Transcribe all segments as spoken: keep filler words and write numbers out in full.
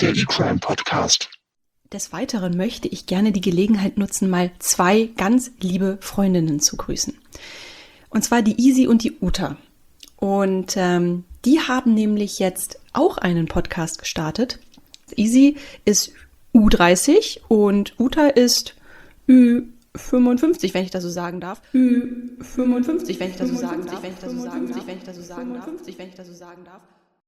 Daily Crime Podcast. Des Weiteren möchte ich gerne die Gelegenheit nutzen, mal zwei ganz liebe Freundinnen zu grüßen. Und zwar die Isi und die Uta. Und ähm, die haben nämlich jetzt auch einen Podcast gestartet. Isi ist U dreißig und Uta ist Ü fünfundfünfzig, wenn ich das so sagen darf. Ü fünfundfünfzig, wenn ich das so sagen darf. Wenn ich das so sagen darf. Wenn ich das so sagen darf. Wenn ich das so sagen darf.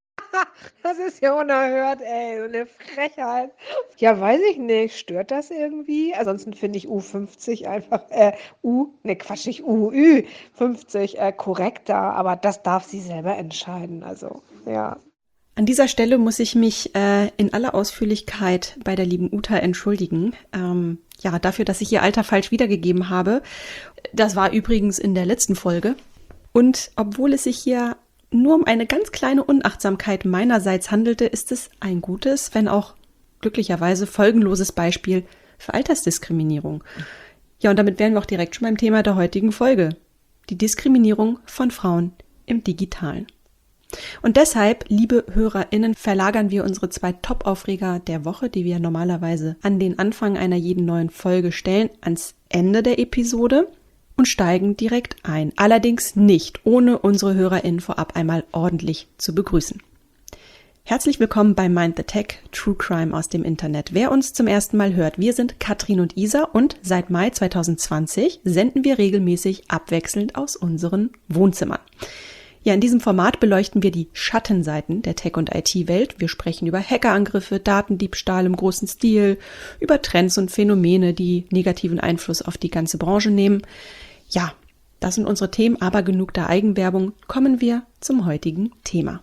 Das ist ja unerhört, ey, so eine Frechheit. Ja, weiß ich nicht, stört das irgendwie? Ansonsten finde ich U fünfzig einfach, äh, U, ne Quatsch, nicht U, Ü fünfzig äh, korrekter, aber das darf sie selber entscheiden, also, ja. An dieser Stelle muss ich mich äh, in aller Ausführlichkeit bei der lieben Uta entschuldigen. Ähm, ja, dafür, dass ich ihr Alter falsch wiedergegeben habe. Das war übrigens in der letzten Folge. Und obwohl es sich hier nur um eine ganz kleine Unachtsamkeit meinerseits handelte, ist es ein gutes, wenn auch glücklicherweise folgenloses Beispiel für Altersdiskriminierung. Ja, und damit wären wir auch direkt schon beim Thema der heutigen Folge. Die Diskriminierung von Frauen im Digitalen. Und deshalb, liebe HörerInnen, verlagern wir unsere zwei Top-Aufreger der Woche, die wir normalerweise an den Anfang einer jeden neuen Folge stellen, ans Ende der Episode und steigen direkt ein. Allerdings nicht, ohne unsere HörerInnen vorab einmal ordentlich zu begrüßen. Herzlich willkommen bei Mind the Tech, True Crime aus dem Internet. Wer uns zum ersten Mal hört, wir sind Katrin und Isa und seit Mai zwanzig zwanzig senden wir regelmäßig abwechselnd aus unseren Wohnzimmern. Ja, in diesem Format beleuchten wir die Schattenseiten der Tech- und I T-Welt. Wir sprechen über Hackerangriffe, Datendiebstahl im großen Stil, über Trends und Phänomene, die negativen Einfluss auf die ganze Branche nehmen. Ja, das sind unsere Themen, aber genug der Eigenwerbung. Kommen wir zum heutigen Thema.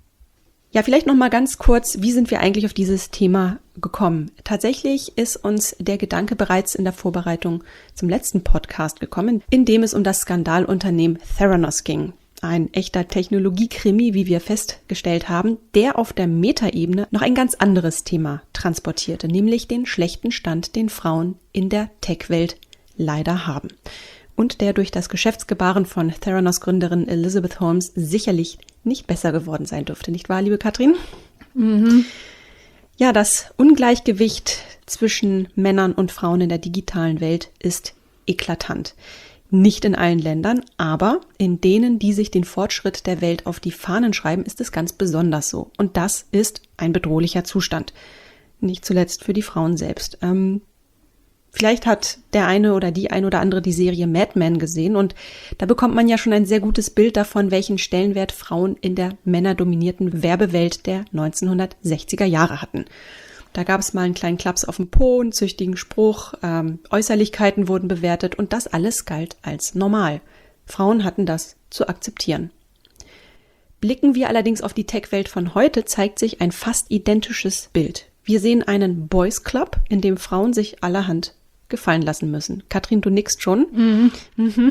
Ja, vielleicht noch mal ganz kurz, wie sind wir eigentlich auf dieses Thema gekommen? Tatsächlich ist uns der Gedanke bereits in der Vorbereitung zum letzten Podcast gekommen, in dem es um das Skandalunternehmen Theranos ging. Ein echter Technologiekrimi, wie wir festgestellt haben, der auf der Metaebene noch ein ganz anderes Thema transportierte, nämlich den schlechten Stand, den Frauen in der Tech-Welt leider haben. Und der durch das Geschäftsgebaren von Theranos-Gründerin Elizabeth Holmes sicherlich nicht besser geworden sein dürfte. Nicht wahr, liebe Katrin? Mhm. Ja, das Ungleichgewicht zwischen Männern und Frauen in der digitalen Welt ist eklatant. Nicht in allen Ländern, aber in denen, die sich den Fortschritt der Welt auf die Fahnen schreiben, ist es ganz besonders so. Und das ist ein bedrohlicher Zustand. Nicht zuletzt für die Frauen selbst. Ähm, vielleicht hat der eine oder die eine oder andere die Serie Mad Men gesehen und da bekommt man ja schon ein sehr gutes Bild davon, welchen Stellenwert Frauen in der männerdominierten Werbewelt der neunzehnhundertsechziger Jahre hatten. Da gab es mal einen kleinen Klaps auf den Po, einen züchtigen Spruch, ähm, Äußerlichkeiten wurden bewertet und das alles galt als normal. Frauen hatten das zu akzeptieren. Blicken wir allerdings auf die Tech-Welt von heute, zeigt sich ein fast identisches Bild. Wir sehen einen Boys Club, in dem Frauen sich allerhand gefallen lassen müssen. Katrin, du nickst schon. Mhm. Mhm.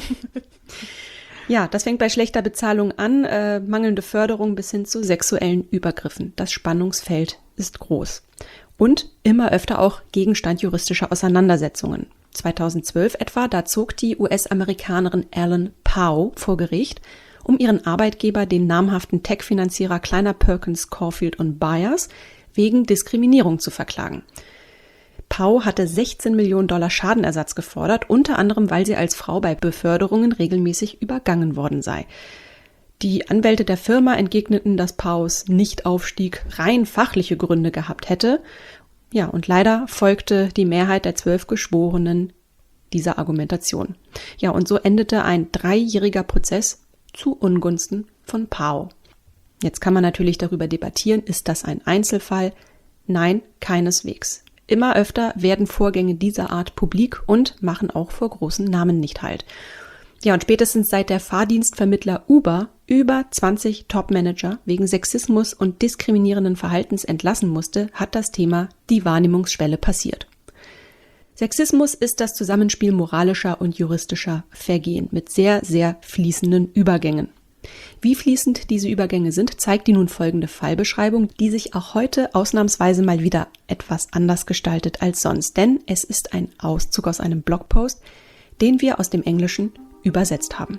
Ja, das fängt bei schlechter Bezahlung an, äh, mangelnde Förderung bis hin zu sexuellen Übergriffen. Das Spannungsfeld ist groß. Und immer öfter auch Gegenstand juristischer Auseinandersetzungen. zweitausendzwölf etwa, da zog die U S-Amerikanerin Ellen Pao vor Gericht, um ihren Arbeitgeber, den namhaften Tech-Finanzierer Kleiner Perkins, Caulfield und Byers, wegen Diskriminierung zu verklagen. Pao hatte sechzehn Millionen Dollar Schadenersatz gefordert, unter anderem, weil sie als Frau bei Beförderungen regelmäßig übergangen worden sei. Die Anwälte der Firma entgegneten, dass Paus Nichtaufstieg rein fachliche Gründe gehabt hätte. Ja, und leider folgte die Mehrheit der zwölf Geschworenen dieser Argumentation. Ja, und so endete ein dreijähriger Prozess zu Ungunsten von Pao. Jetzt kann man natürlich darüber debattieren, ist das ein Einzelfall? Nein, keineswegs. Immer öfter werden Vorgänge dieser Art publik und machen auch vor großen Namen nicht halt. Ja, und spätestens seit der Fahrdienstvermittler Uber über zwanzig Top-Manager wegen Sexismus und diskriminierenden Verhaltens entlassen musste, hat das Thema die Wahrnehmungsschwelle passiert. Sexismus ist das Zusammenspiel moralischer und juristischer Vergehen mit sehr, sehr fließenden Übergängen. Wie fließend diese Übergänge sind, zeigt die nun folgende Fallbeschreibung, die sich auch heute ausnahmsweise mal wieder etwas anders gestaltet als sonst. Denn es ist ein Auszug aus einem Blogpost, den wir aus dem Englischen übersetzt haben.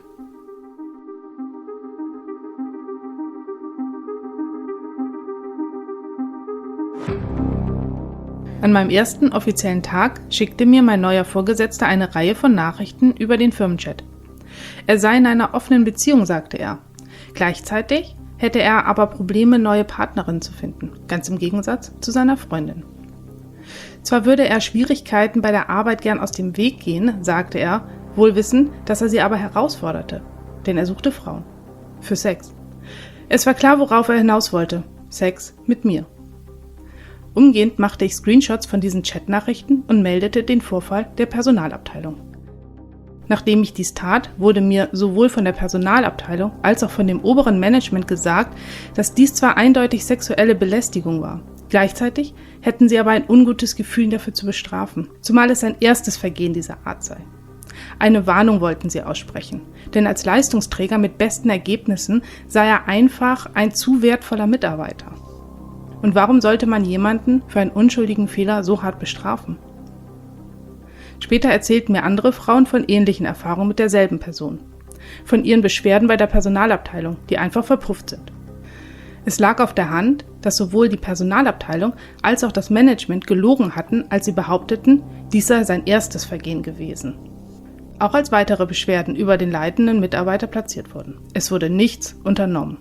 An meinem ersten offiziellen Tag schickte mir mein neuer Vorgesetzter eine Reihe von Nachrichten über den Firmenchat. Er sei in einer offenen Beziehung, sagte er. Gleichzeitig hätte er aber Probleme, neue Partnerinnen zu finden, ganz im Gegensatz zu seiner Freundin. Zwar würde er Schwierigkeiten bei der Arbeit gern aus dem Weg gehen, sagte er, wohl wissend, dass er sie aber herausforderte, denn er suchte Frauen. Für Sex. Es war klar, worauf er hinaus wollte. Sex mit mir. Umgehend machte ich Screenshots von diesen Chatnachrichten und meldete den Vorfall der Personalabteilung. Nachdem ich dies tat, wurde mir sowohl von der Personalabteilung als auch von dem oberen Management gesagt, dass dies zwar eindeutig sexuelle Belästigung war. Gleichzeitig hätten sie aber ein ungutes Gefühl, ihn dafür zu bestrafen, zumal es sein erstes Vergehen dieser Art sei. Eine Warnung wollten sie aussprechen, denn als Leistungsträger mit besten Ergebnissen sei er einfach ein zu wertvoller Mitarbeiter. Und warum sollte man jemanden für einen unschuldigen Fehler so hart bestrafen? Später erzählten mir andere Frauen von ähnlichen Erfahrungen mit derselben Person. Von ihren Beschwerden bei der Personalabteilung, die einfach verpufft sind. Es lag auf der Hand, dass sowohl die Personalabteilung als auch das Management gelogen hatten, als sie behaupteten, dies sei sein erstes Vergehen gewesen. Auch als weitere Beschwerden über den leitenden Mitarbeiter platziert wurden. Es wurde nichts unternommen.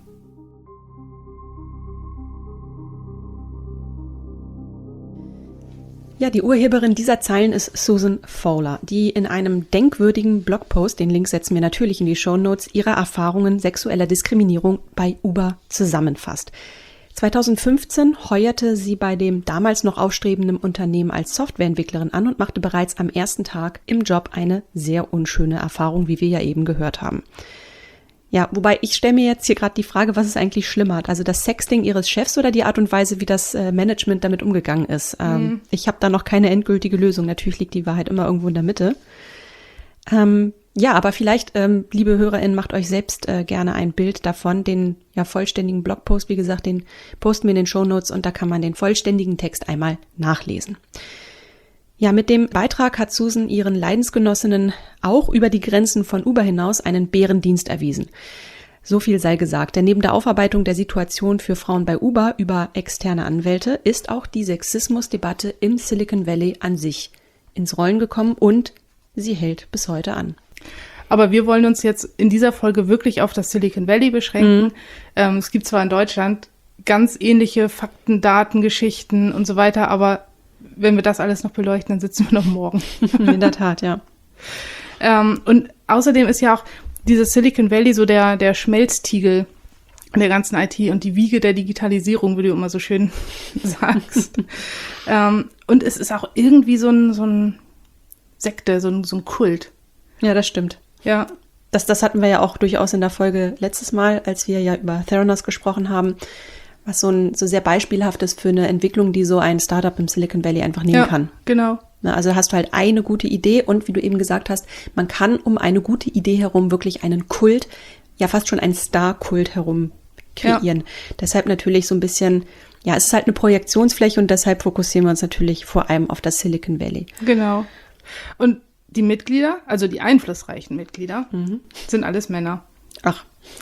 Ja, die Urheberin dieser Zeilen ist Susan Fowler, die in einem denkwürdigen Blogpost, den Link setzen wir natürlich in die Shownotes, ihre Erfahrungen sexueller Diskriminierung bei Uber zusammenfasst. zweitausendfünfzehn heuerte sie bei dem damals noch aufstrebenden Unternehmen als Softwareentwicklerin an und machte bereits am ersten Tag im Job eine sehr unschöne Erfahrung, wie wir ja eben gehört haben. Ja, wobei ich stelle mir jetzt hier gerade die Frage, was ist eigentlich schlimmer? Also das Sexting ihres Chefs oder die Art und Weise, wie das äh, Management damit umgegangen ist? Ähm, mhm. Ich habe da noch keine endgültige Lösung. Natürlich liegt die Wahrheit immer irgendwo in der Mitte. Ähm, ja, aber vielleicht, ähm, liebe HörerInnen, macht euch selbst äh, gerne ein Bild davon. Den ja vollständigen Blogpost, wie gesagt, den posten wir in den Shownotes und da kann man den vollständigen Text einmal nachlesen. Ja, mit dem Beitrag hat Susan ihren Leidensgenossinnen auch über die Grenzen von Uber hinaus einen Bärendienst erwiesen. So viel sei gesagt, denn neben der Aufarbeitung der Situation für Frauen bei Uber über externe Anwälte ist auch die Sexismusdebatte im Silicon Valley an sich ins Rollen gekommen und sie hält bis heute an. Aber wir wollen uns jetzt in dieser Folge wirklich auf das Silicon Valley beschränken. Mhm. Ähm, es gibt zwar in Deutschland ganz ähnliche Fakten, Daten, Geschichten und so weiter, aber wenn wir das alles noch beleuchten, dann sitzen wir noch morgen. In der Tat, ja. ähm, und außerdem ist ja auch dieses Silicon Valley so der, der Schmelztiegel der ganzen I T und die Wiege der Digitalisierung, wie du immer so schön sagst. ähm, und es ist auch irgendwie so ein, so ein Sekte, so ein, so ein Kult. Ja, das stimmt. Ja. Das, das hatten wir ja auch durchaus in der Folge letztes Mal, als wir ja über Theranos gesprochen haben, was so ein so sehr beispielhaft ist für eine Entwicklung, die so ein Startup im Silicon Valley einfach nehmen ja, kann. Genau. Also hast du halt eine gute Idee und wie du eben gesagt hast, man kann um eine gute Idee herum wirklich einen Kult, ja fast schon einen Star-Kult herum kreieren. Ja. Deshalb natürlich so ein bisschen, ja, es ist halt eine Projektionsfläche und deshalb fokussieren wir uns natürlich vor allem auf das Silicon Valley. Genau. Und die Mitglieder, also die einflussreichen Mitglieder, mhm. sind alles Männer. Ach.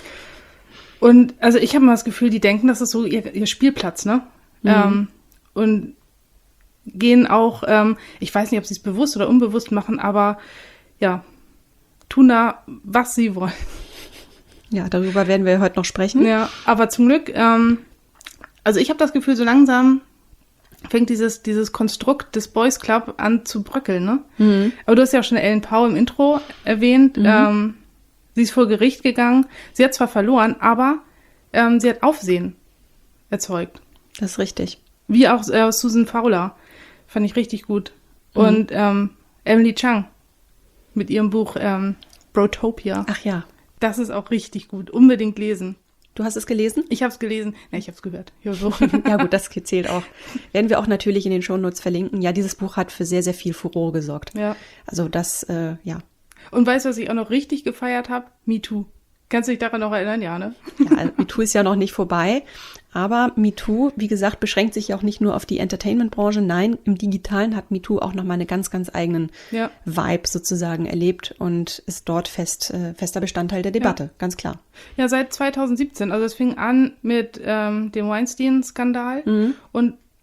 Und also ich habe mal das Gefühl, die denken, das ist so ihr, ihr Spielplatz, ne? Mhm. Ähm, und gehen auch, ähm, ich weiß nicht, ob sie es bewusst oder unbewusst machen, aber ja, tun da, was sie wollen. Ja, darüber werden wir heute noch sprechen. Ja, aber zum Glück, ähm, also ich habe das Gefühl, so langsam fängt dieses, dieses Konstrukt des Boys Club an zu bröckeln, ne? Mhm. Aber du hast ja auch schon Ellen Pao im Intro erwähnt, mhm. ähm, sie ist vor Gericht gegangen. Sie hat zwar verloren, aber ähm, sie hat Aufsehen erzeugt. Das ist richtig. Wie auch äh, Susan Fowler. Fand ich richtig gut. Mhm. Und ähm, Emily Chang mit ihrem Buch ähm, Brotopia. Ach ja. Das ist auch richtig gut. Unbedingt lesen. Du hast es gelesen? Ich habe es gelesen. Nein, ich habe es gehört. Ja, so. Ja gut, das zählt auch. Werden wir auch natürlich in den Shownotes verlinken. Ja, dieses Buch hat für sehr, sehr viel Furore gesorgt. Ja. Also das, äh, ja. Und weißt du, was ich auch noch richtig gefeiert habe? MeToo. Kannst du dich daran noch erinnern? Ja, ne? Ja, MeToo ist ja noch nicht vorbei. Aber MeToo, wie gesagt, beschränkt sich ja auch nicht nur auf die Entertainment-Branche. Nein, im Digitalen hat MeToo auch nochmal einen ganz, ganz eigenen ja. Vibe sozusagen erlebt und ist dort fest, äh, fester Bestandteil der Debatte, ja. Ganz klar. Ja, seit zweitausendsiebzehn. Also es fing an mit ähm, dem Weinstein-Skandal. Mhm. Und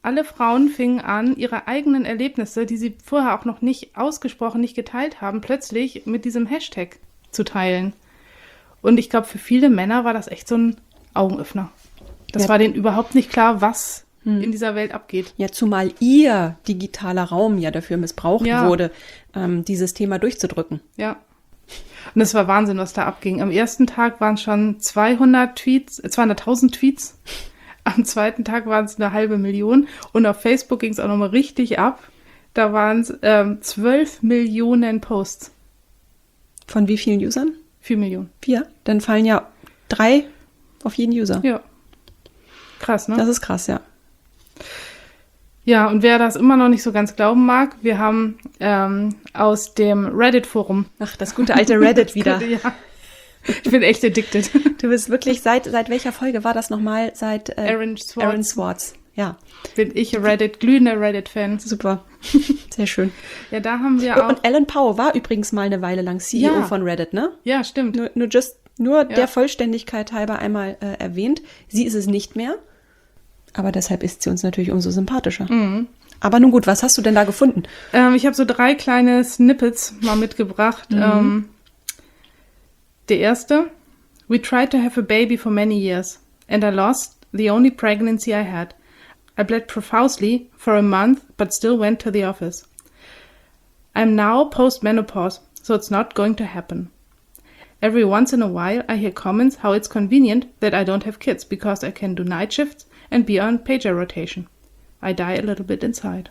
alle Frauen fingen an, ihre eigenen Erlebnisse, die sie vorher auch noch nicht ausgesprochen, nicht geteilt haben, plötzlich mit diesem Hashtag zu teilen. Und ich glaube, für viele Männer war das echt so ein Augenöffner. Das Ja. war denen überhaupt nicht klar, was hm. in dieser Welt abgeht. Ja, zumal ihr digitaler Raum ja dafür missbraucht Ja. wurde, ähm, dieses Thema durchzudrücken. Ja. Und es war Wahnsinn, was da abging. Am ersten Tag waren es schon zweihundert Tweets, zweihunderttausend Tweets. Am zweiten Tag waren es eine halbe Million. Und auf Facebook ging es auch nochmal richtig ab. Da waren es ähm, zwölf Millionen Posts. Von wie vielen Usern? Vier Millionen. Vier? Dann fallen ja drei auf jeden User. Ja. Krass, ne? Das ist krass, ja. Ja, und wer das immer noch nicht so ganz glauben mag, wir haben ähm, aus dem Reddit-Forum. Ach, das gute alte Reddit wieder. Ja. Ich bin echt addicted. Du bist wirklich, seit seit welcher Folge war das nochmal? Seit äh, Aaron Swartz. Aaron Swartz. Ja, Bin ich Reddit, glühender Reddit-Fan. super. Sehr schön. Ja, da haben wir auch. Und Alan Poe war übrigens mal eine Weile lang C E O Ja. von Reddit, ne? Ja, stimmt. Nur, nur, just, nur Ja. der Vollständigkeit halber einmal äh, erwähnt. Sie ist es nicht mehr. Aber deshalb ist sie uns natürlich umso sympathischer. Mhm. Aber nun gut, was hast du denn da gefunden? Ähm, ich habe so drei kleine Snippets mal mitgebracht. Mhm. Ähm, der erste. We tried to have a baby for many years, and I lost the only pregnancy I had. I bled profusely for a month, but still went to the office. I'm now post-menopause, so it's not going to happen. Every once in a while, I hear comments how it's convenient that I don't have kids because I can do night shifts and be on pager rotation. I die a little bit inside.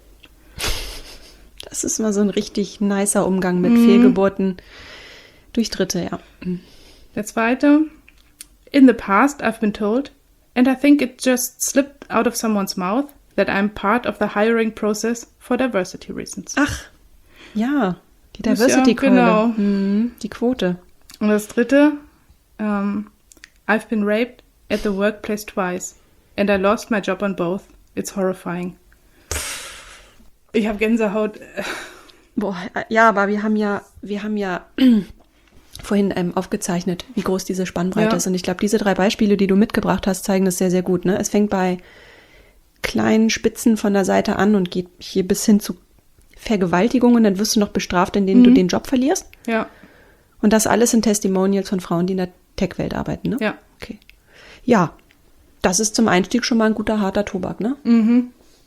Das ist mal so ein richtig nicer Umgang mit Mhm. Fehlgeburten durch Dritte, ja. Der zweite. In the past, I've been told, and I think it just slipped out of someone's mouth, that I'm part of the hiring process for diversity reasons. Ach, ja, die Ist ja, Diversity-Keule. genau. Mhm, die Quote. Und das dritte. Um, I've been raped at the workplace twice, and I lost my job on both. It's horrifying. Ich habe Gänsehaut. Boah, äh, ja, aber wir haben ja, wir haben ja vorhin ähm, aufgezeichnet, wie groß diese Spannbreite Ja. ist. Und ich glaube, diese drei Beispiele, die du mitgebracht hast, zeigen das sehr, sehr gut. Ne? Es fängt bei kleinen Spitzen von der Seite an und geht hier bis hin zu Vergewaltigungen. Dann wirst du noch bestraft, indem Mhm. du den Job verlierst. Ja, Und das alles sind Testimonials von Frauen, die in der Tech-Welt arbeiten. Ne? ja. Okay. Ja, das ist zum Einstieg schon mal ein guter, harter Tobak, ne? Mhm.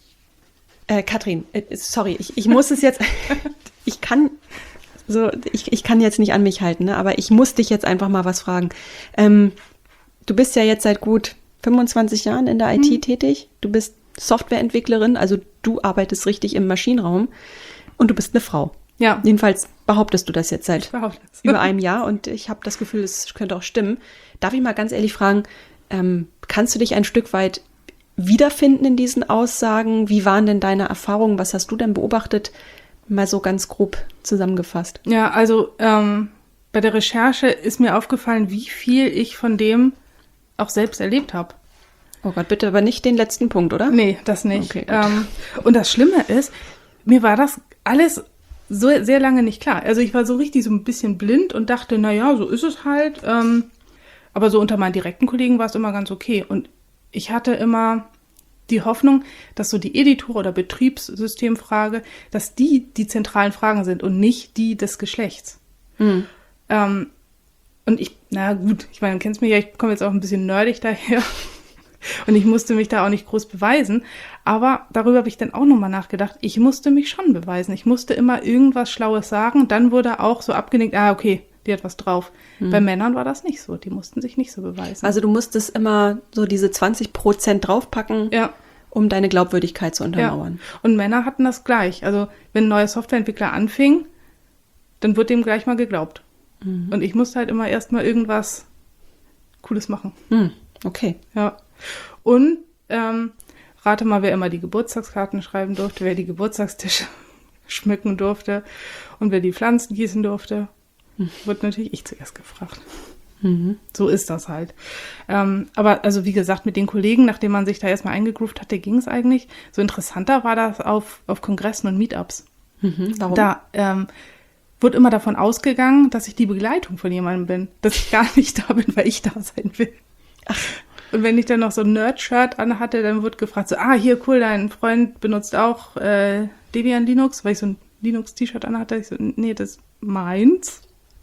Äh, Katrin, äh, sorry, ich, ich muss es jetzt, ich kann, so, ich, ich kann jetzt nicht an mich halten, ne? Aber ich muss dich jetzt einfach mal was fragen. Ähm, du bist ja jetzt seit gut fünfundzwanzig Jahren in der I T tätig. Du bist Softwareentwicklerin, also du arbeitest richtig im Maschinenraum und du bist eine Frau. Ja. Jedenfalls behauptest du das jetzt seit Ich behaupte es. über einem Jahr und ich habe das Gefühl, es könnte auch stimmen. Darf ich mal ganz ehrlich fragen, ähm, kannst du dich ein Stück weit wiederfinden in diesen Aussagen? Wie waren denn deine Erfahrungen? Was hast du denn beobachtet? Mal so ganz grob zusammengefasst. Ja, also ähm, bei der Recherche ist mir aufgefallen, wie viel ich von dem auch selbst erlebt habe. Oh Gott, bitte aber nicht den letzten Punkt, oder? Nee, das nicht. Okay, gut. ähm, und das Schlimme ist, mir war das alles so sehr lange nicht klar. Also ich war so richtig so ein bisschen blind und dachte, na ja, so ist es halt. Ähm, aber so unter meinen direkten Kollegen war es immer ganz okay. Und ich hatte immer die Hoffnung, dass so die Editor- oder Betriebssystemfrage, dass die die zentralen Fragen sind und nicht die des Geschlechts. Hm. Ähm, und ich, na gut, ich meine, du kennst mich ja, ich komme jetzt auch ein bisschen nerdig daher. Und ich musste mich da auch nicht groß beweisen. Aber darüber habe ich dann auch nochmal nachgedacht. Ich musste mich schon beweisen. Ich musste immer irgendwas Schlaues sagen. Dann wurde auch so abgenickt, ah, okay, die hat was drauf. Hm. Bei Männern war das nicht so. Die mussten sich nicht so beweisen. Also du musstest immer so diese zwanzig Prozent draufpacken, ja, um deine Glaubwürdigkeit zu ja. untermauern. Und Männer hatten das gleich. Also wenn ein neuer Softwareentwickler anfing, dann wird dem gleich mal geglaubt. Mhm. Und ich musste halt immer erstmal irgendwas Cooles machen. Hm. Okay. Ja. Und ähm, rate mal, wer immer die Geburtstagskarten schreiben durfte, wer die Geburtstagstische schmücken durfte und wer die Pflanzen gießen durfte, hm. wird natürlich ich zuerst gefragt. Mhm. So ist das halt. Ähm, aber also wie gesagt, mit den Kollegen, nachdem man sich da erstmal eingegroovt hatte, ging es eigentlich. So interessanter war das auf, auf Kongressen und Meetups. Mhm. Warum? Da ähm, wurde immer davon ausgegangen, dass ich die Begleitung von jemandem bin. Dass ich gar nicht da bin, weil ich da sein will. Ach. Und wenn ich dann noch so ein Nerd-Shirt anhatte, dann wurde gefragt, so, ah, hier, cool, dein Freund benutzt auch äh, Debian Linux, weil ich so ein Linux-T-Shirt anhatte. Ich so, nee, das ist meins.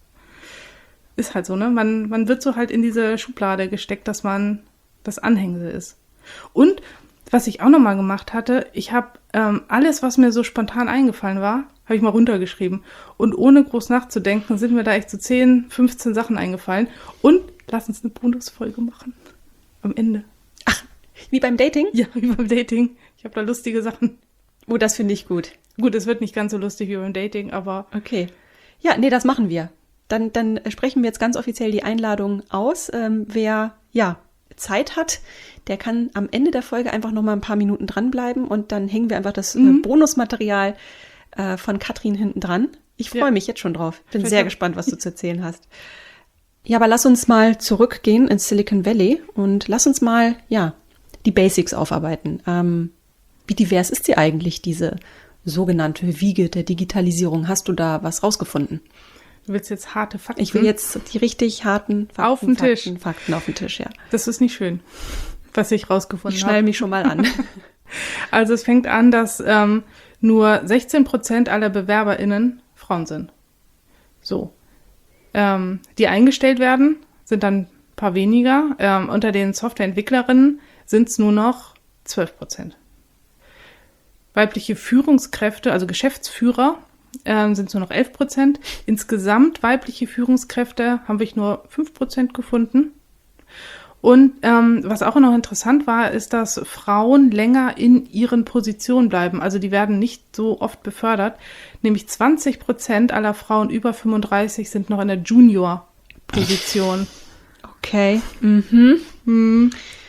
Ist halt so, ne? Man, man wird so halt in diese Schublade gesteckt, dass man das Anhängsel ist. Und was ich auch noch mal gemacht hatte, ich habe ähm, alles, was mir so spontan eingefallen war, habe ich mal runtergeschrieben. Und ohne groß nachzudenken, sind mir da echt so zehn, fünfzehn Sachen eingefallen. Und lass uns eine Bonusfolge machen. Am Ende. Ach, wie beim Dating? Ja, wie beim Dating. Ich habe da lustige Sachen. Oh, das finde ich gut. Gut, es wird nicht ganz so lustig wie beim Dating, aber... Okay. Ja, nee, das machen wir. Dann, dann sprechen wir jetzt ganz offiziell die Einladung aus. Ähm, wer, ja, Zeit hat, der kann am Ende der Folge einfach noch mal ein paar Minuten dranbleiben und dann hängen wir einfach das mhm. äh, Bonusmaterial äh, von Katrin hinten dran. Ich freue ja. mich jetzt schon drauf. Bin Vielleicht sehr auch. gespannt, was du zu erzählen hast. Ja, aber lass uns mal zurückgehen ins Silicon Valley und lass uns mal, ja, die Basics aufarbeiten. Ähm, wie divers ist sie eigentlich, diese sogenannte Wiege der Digitalisierung? Hast du da was rausgefunden? Du willst jetzt harte Fakten? Ich will jetzt die richtig harten Fakten auf den Tisch. Fakten, Fakten auf den Tisch, ja. Das ist nicht schön, was ich rausgefunden habe. Ich schnall mich schon mal an. Also es fängt an, dass ähm, nur sechzehn Prozent aller BewerberInnen Frauen sind. So. Ähm, die eingestellt werden, sind dann ein paar weniger. Ähm, unter den Softwareentwicklerinnen sind es nur noch zwölf Prozent. Weibliche Führungskräfte, also Geschäftsführer, ähm, sind es nur noch elf Prozent. Insgesamt weibliche Führungskräfte haben wir nur fünf Prozent gefunden. Und ähm, was auch noch interessant war, ist, dass Frauen länger in ihren Positionen bleiben. Also die werden nicht so oft befördert. Nämlich zwanzig Prozent aller Frauen über fünfunddreißig sind noch in der Junior-Position. Okay. Mhm. Hm.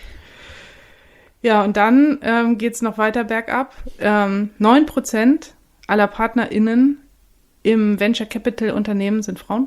Ja, und dann ähm, geht es noch weiter bergab. Ähm, neun Prozent aller PartnerInnen im Venture Capital Unternehmen sind Frauen.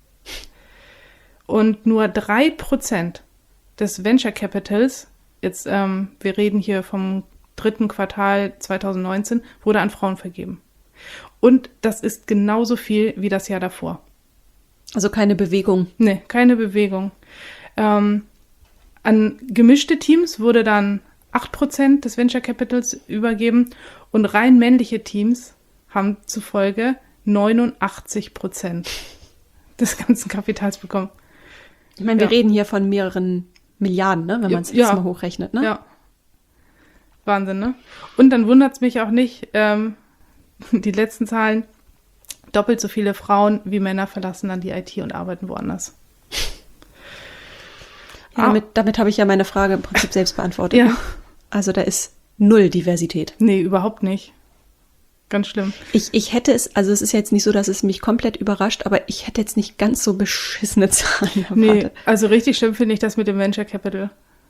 Und nur drei Prozent des Venture Capitals, jetzt, ähm, wir reden hier vom dritten Quartal zwanzig neunzehn, wurde an Frauen vergeben. Und das ist genauso viel wie das Jahr davor. Also keine Bewegung. Nee, keine Bewegung. Ähm, an gemischte Teams wurde dann acht Prozent des Venture Capitals übergeben und rein männliche Teams haben zufolge neunundachtzig Prozent des ganzen Kapitals bekommen. Ich meine, wir ja. reden hier von mehreren Milliarden, ne, wenn man es ja. jetzt mal hochrechnet, ne? Ja. Wahnsinn, ne? Und dann wundert es mich auch nicht, ähm, die letzten Zahlen, doppelt so viele Frauen wie Männer verlassen dann die I T und arbeiten woanders. Ja, ah. damit, damit habe ich ja meine Frage im Prinzip selbst beantwortet. Ja. Ne? Also da ist null Diversität. Nee, überhaupt nicht. Ganz schlimm. Ich, ich hätte es, also es ist jetzt nicht so, dass es mich komplett überrascht, aber ich hätte jetzt nicht ganz so beschissene Zahlen erwartet. Nee, also richtig schlimm finde ich das mit dem Venture Capital.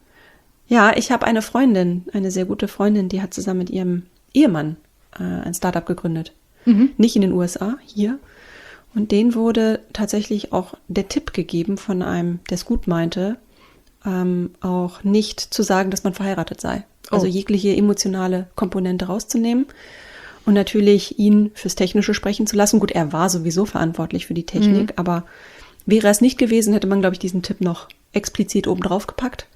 Ja, ich habe eine Freundin, eine sehr gute Freundin, die hat zusammen mit ihrem Ehemann äh, ein Startup gegründet. Mhm. Nicht in den U S A, hier. Und denen wurde tatsächlich auch der Tipp gegeben von einem, der es gut meinte, ähm, auch nicht zu sagen, dass man verheiratet sei. Oh. Also jegliche emotionale Komponente rauszunehmen. Und natürlich ihn fürs Technische sprechen zu lassen. Gut, er war sowieso verantwortlich für die Technik, mhm. aber wäre es nicht gewesen, hätte man, glaube ich, diesen Tipp noch explizit oben drauf gepackt.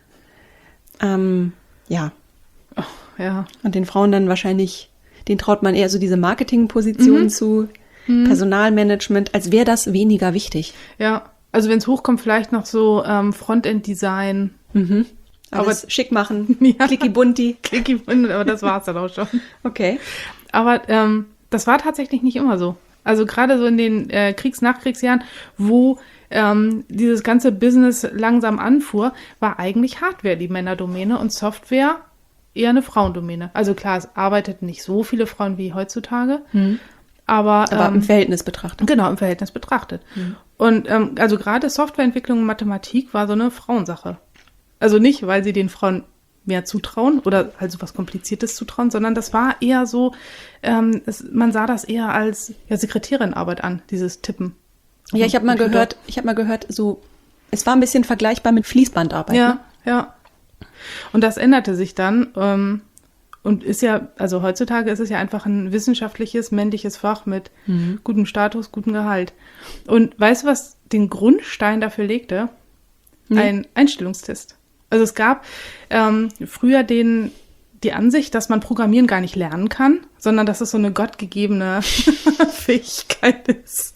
Ähm, ja. Oh, ja. Und den Frauen dann wahrscheinlich, den traut man eher so diese Marketingposition mhm. zu, mhm. Personalmanagement, als wäre das weniger wichtig. Ja, also wenn es hochkommt, vielleicht noch so ähm, Frontend-Design. Mhm. Alles aber schick machen, ja. Klicki-bunti. Klicki-bunti, aber das war's dann auch schon. Okay. Aber ähm, das war tatsächlich nicht immer so. Also gerade so in den äh, Kriegs-Nachkriegsjahren, wo ähm, dieses ganze Business langsam anfuhr, war eigentlich Hardware die Männerdomäne und Software eher eine Frauendomäne. Also klar, es arbeiteten nicht so viele Frauen wie heutzutage, hm. aber, aber ähm, im Verhältnis betrachtet. Genau, im Verhältnis betrachtet. Hm. Und ähm, also gerade Softwareentwicklung und Mathematik war so eine Frauensache. Also nicht, weil sie den Frauen mehr zutrauen oder halt so was Kompliziertes zutrauen, sondern das war eher so, ähm, es, man sah das eher als ja, Sekretärinarbeit an, dieses Tippen. Ja, ich habe mal gehört, ich habe mal gehört, so es war ein bisschen vergleichbar mit Fließbandarbeit. Ja, ne? ja. Und das änderte sich dann ähm, und ist ja, also heutzutage ist es ja einfach ein wissenschaftliches, männliches Fach mit mhm. gutem Status, gutem Gehalt. Und weißt du, was den Grundstein dafür legte? Mhm. Ein Einstellungstest. Also es gab ähm, früher den, die Ansicht, dass man Programmieren gar nicht lernen kann, sondern dass es so eine gottgegebene Fähigkeit ist.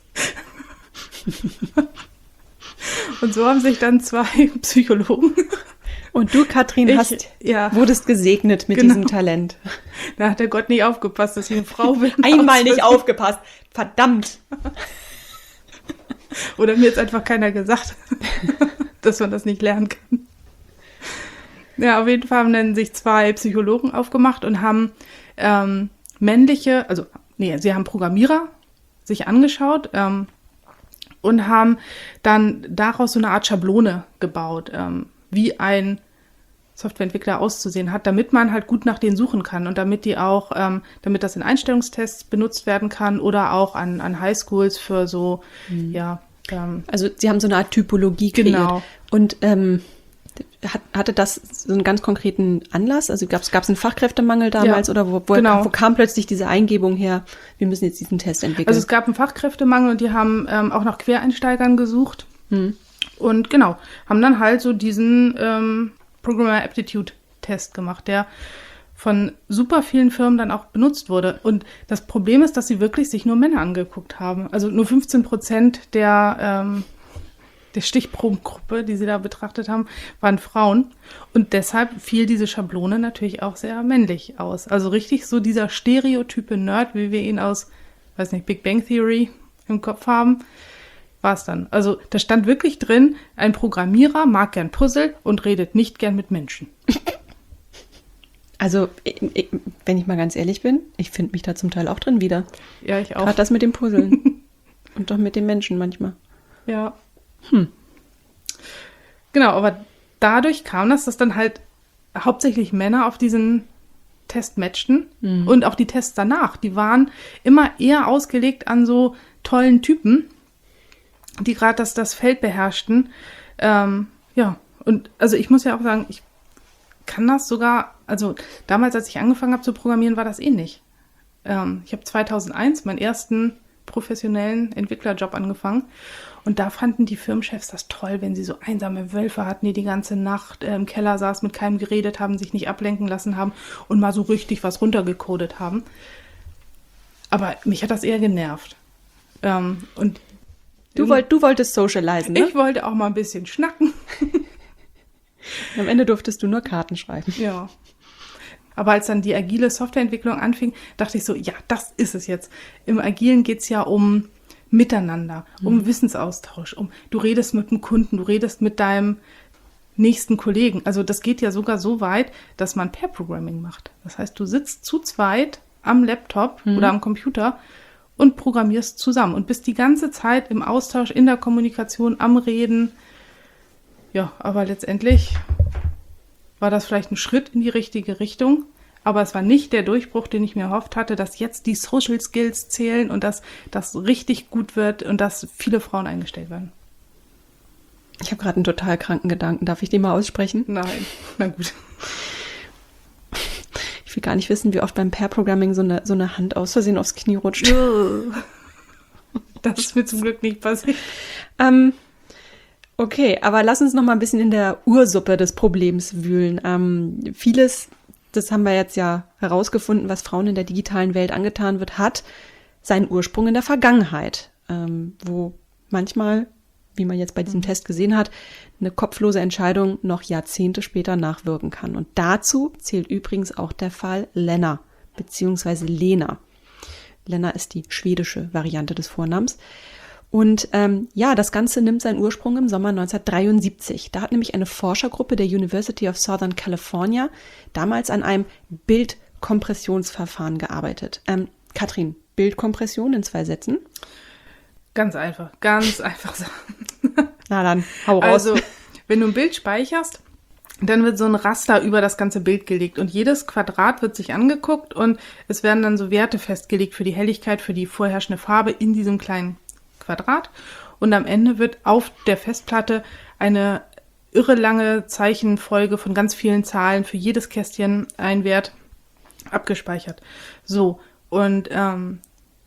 Und so haben sich dann zwei Psychologen. Und du, Katrin, Ich, hast, ja. wurdest gesegnet mit Genau. diesem Talent. Da hat der Gott nicht aufgepasst, dass ich eine Frau bin. Einmal nicht aufgepasst. Verdammt. Oder mir jetzt einfach keiner gesagt, dass man das nicht lernen kann. Ja, auf jeden Fall haben dann sich zwei Psychologen aufgemacht und haben ähm, männliche, also nee, sie haben Programmierer sich angeschaut ähm, und haben dann daraus so eine Art Schablone gebaut, ähm, wie ein Softwareentwickler auszusehen hat, damit man halt gut nach denen suchen kann und damit die auch, ähm, damit das in Einstellungstests benutzt werden kann oder auch an, an Highschools für so, mhm. ja. Ähm, Also sie haben so eine Art Typologie kreiert. Genau. Und ähm, hat, hatte das so einen ganz konkreten Anlass? Also gab es einen Fachkräftemangel damals Ja, oder wo, wo, genau. wo kam plötzlich diese Eingebung her, wir müssen jetzt diesen Test entwickeln? Also es gab einen Fachkräftemangel und die haben ähm, auch nach Quereinsteigern gesucht. Hm. Und genau, haben dann halt so diesen ähm, Programmer Aptitude Test gemacht, der von super vielen Firmen dann auch benutzt wurde. Und das Problem ist, dass sie wirklich sich nur Männer angeguckt haben. Also nur fünfzehn Prozent der, ähm, der Stichprobengruppe, die sie da betrachtet haben, waren Frauen. Und deshalb fiel diese Schablone natürlich auch sehr männlich aus. Also richtig so dieser stereotype Nerd, wie wir ihn aus, weiß nicht, Big Bang Theory im Kopf haben, war es dann. Also da stand wirklich drin, ein Programmierer mag gern Puzzle und redet nicht gern mit Menschen. Also, ich, ich, wenn ich mal ganz ehrlich bin, ich finde mich da zum Teil auch drin wieder. Ja, ich auch. Gerade das mit dem Puzzeln. Und doch mit den Menschen manchmal. Ja. Hm. Genau, aber dadurch kam das, dass dann halt hauptsächlich Männer auf diesen Test matchten. Mhm. Und auch die Tests danach, die waren immer eher ausgelegt an so tollen Typen, die gerade das, das Feld beherrschten. Ähm, ja, und also ich muss ja auch sagen, ich kann das sogar, also damals, als ich angefangen habe zu programmieren, war das ähnlich. Ähm, ich habe zweitausendeins meinen ersten professionellen Entwicklerjob angefangen und da fanden die Firmenchefs das toll, wenn sie so einsame Wölfe hatten, die die ganze Nacht äh, im Keller saßen, mit keinem geredet haben, sich nicht ablenken lassen haben und mal so richtig was runtergecodet haben. Aber mich hat das eher genervt. Ähm, und Du, wollt, du wolltest socialisen, ne? Ich wollte auch mal ein bisschen schnacken. Am Ende durftest du nur Karten schreiben. Ja. Aber als dann die agile Softwareentwicklung anfing, dachte ich so, ja, das ist es jetzt. Im Agilen geht es ja um Miteinander, um mhm. Wissensaustausch, um du redest mit dem Kunden, du redest mit deinem nächsten Kollegen. Also das geht ja sogar so weit, dass man Pair-Programming macht. Das heißt, du sitzt zu zweit am Laptop mhm. oder am Computer und programmierst zusammen und bist die ganze Zeit im Austausch, in der Kommunikation, am Reden. Ja, aber letztendlich war das vielleicht ein Schritt in die richtige Richtung, aber es war nicht der Durchbruch, den ich mir erhofft hatte, dass jetzt die Social Skills zählen und dass das richtig gut wird und dass viele Frauen eingestellt werden. Ich habe gerade einen total kranken Gedanken. Darf ich den mal aussprechen? Nein, na gut. Ich will gar nicht wissen, wie oft beim Pair-Programming so eine, so eine Hand aus Versehen aufs Knie rutscht. Das ist mir zum Glück nicht passiert. Ähm, okay, aber lass uns noch mal ein bisschen in der Ursuppe des Problems wühlen. Ähm, vieles, das haben wir jetzt ja herausgefunden, was Frauen in der digitalen Welt angetan wird, hat seinen Ursprung in der Vergangenheit, ähm, wo manchmal, wie man jetzt bei diesem Test gesehen hat, eine kopflose Entscheidung noch Jahrzehnte später nachwirken kann. Und dazu zählt übrigens auch der Fall Lena beziehungsweise Lena. Lena ist die schwedische Variante des Vornamens. Und ähm, ja, das Ganze nimmt seinen Ursprung im Sommer neunzehnhundertdreiundsiebzig. Da hat nämlich eine Forschergruppe der University of Southern California damals an einem Bildkompressionsverfahren gearbeitet. Ähm, Katrin, Bildkompression in zwei Sätzen? Ganz einfach, ganz einfach sagen. Na dann, hau raus. Also, wenn du ein Bild speicherst, dann wird so ein Raster über das ganze Bild gelegt und jedes Quadrat wird sich angeguckt und es werden dann so Werte festgelegt für die Helligkeit, für die vorherrschende Farbe in diesem kleinen Quadrat und am Ende wird auf der Festplatte eine irre lange Zeichenfolge von ganz vielen Zahlen für jedes Kästchen ein Wert abgespeichert. So, und ähm,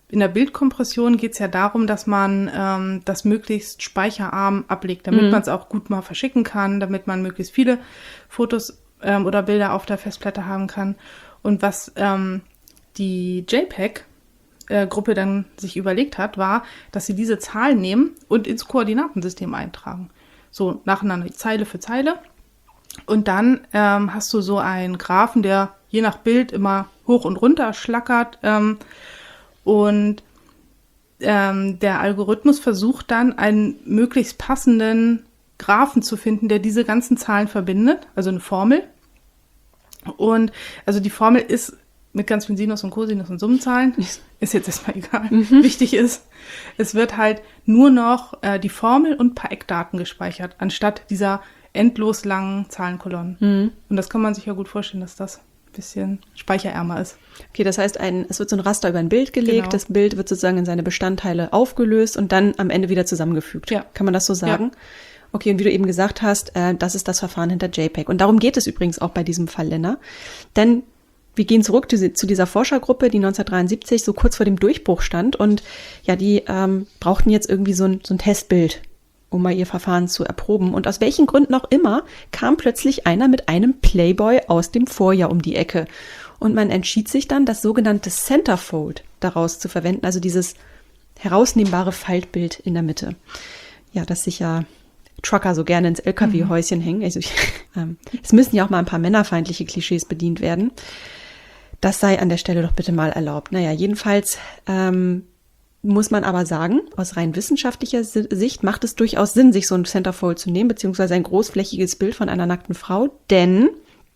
in der Bildkompression geht es ja darum, dass man ähm, das möglichst speicherarm ablegt, damit Mhm. man es auch gut mal verschicken kann, damit man möglichst viele Fotos ähm, oder Bilder auf der Festplatte haben kann. Und was ähm, die JPEG-Gruppe dann sich überlegt hat, war, dass sie diese Zahlen nehmen und ins Koordinatensystem eintragen. So nacheinander, Zeile für Zeile. Und dann ähm, hast du so einen Graphen, der je nach Bild immer hoch und runter schlackert. Ähm, und ähm, der Algorithmus versucht dann, einen möglichst passenden Graphen zu finden, der diese ganzen Zahlen verbindet, also eine Formel. Und also die Formel ist mit ganz vielen Sinus und Cosinus und Summenzahlen, ist jetzt erstmal egal. Mhm. Wichtig ist, es wird halt nur noch äh, die Formel und ein paar Eckdaten gespeichert, anstatt dieser endlos langen Zahlenkolonnen. Mhm. Und das kann man sich ja gut vorstellen, dass das ein bisschen speicherärmer ist. Okay, das heißt, ein, es wird so ein Raster über ein Bild gelegt, Genau. das Bild wird sozusagen in seine Bestandteile aufgelöst und dann am Ende wieder zusammengefügt. Ja. Kann man das so sagen? Ja. Okay, und wie du eben gesagt hast, äh, das ist das Verfahren hinter JPEG. Und darum geht es übrigens auch bei diesem Fall, Lena. Denn wir gehen zurück zu, zu dieser Forschergruppe, die neunzehnhundertdreiundsiebzig so kurz vor dem Durchbruch stand. Und ja, die ähm, brauchten jetzt irgendwie so ein, so ein Testbild, um mal ihr Verfahren zu erproben. Und aus welchen Gründen auch immer kam plötzlich einer mit einem Playboy aus dem Vorjahr um die Ecke. Und man entschied sich dann, das sogenannte Centerfold daraus zu verwenden, also dieses herausnehmbare Faltbild in der Mitte. Ja, das sich ja Trucker so gerne ins L K W-Häuschen hängen. Also ich, ähm, es müssen ja auch mal ein paar männerfeindliche Klischees bedient werden. Das sei an der Stelle doch bitte mal erlaubt. Naja, jedenfalls ähm, muss man aber sagen, aus rein wissenschaftlicher Sicht macht es durchaus Sinn, sich so ein Centerfold zu nehmen, beziehungsweise ein großflächiges Bild von einer nackten Frau, denn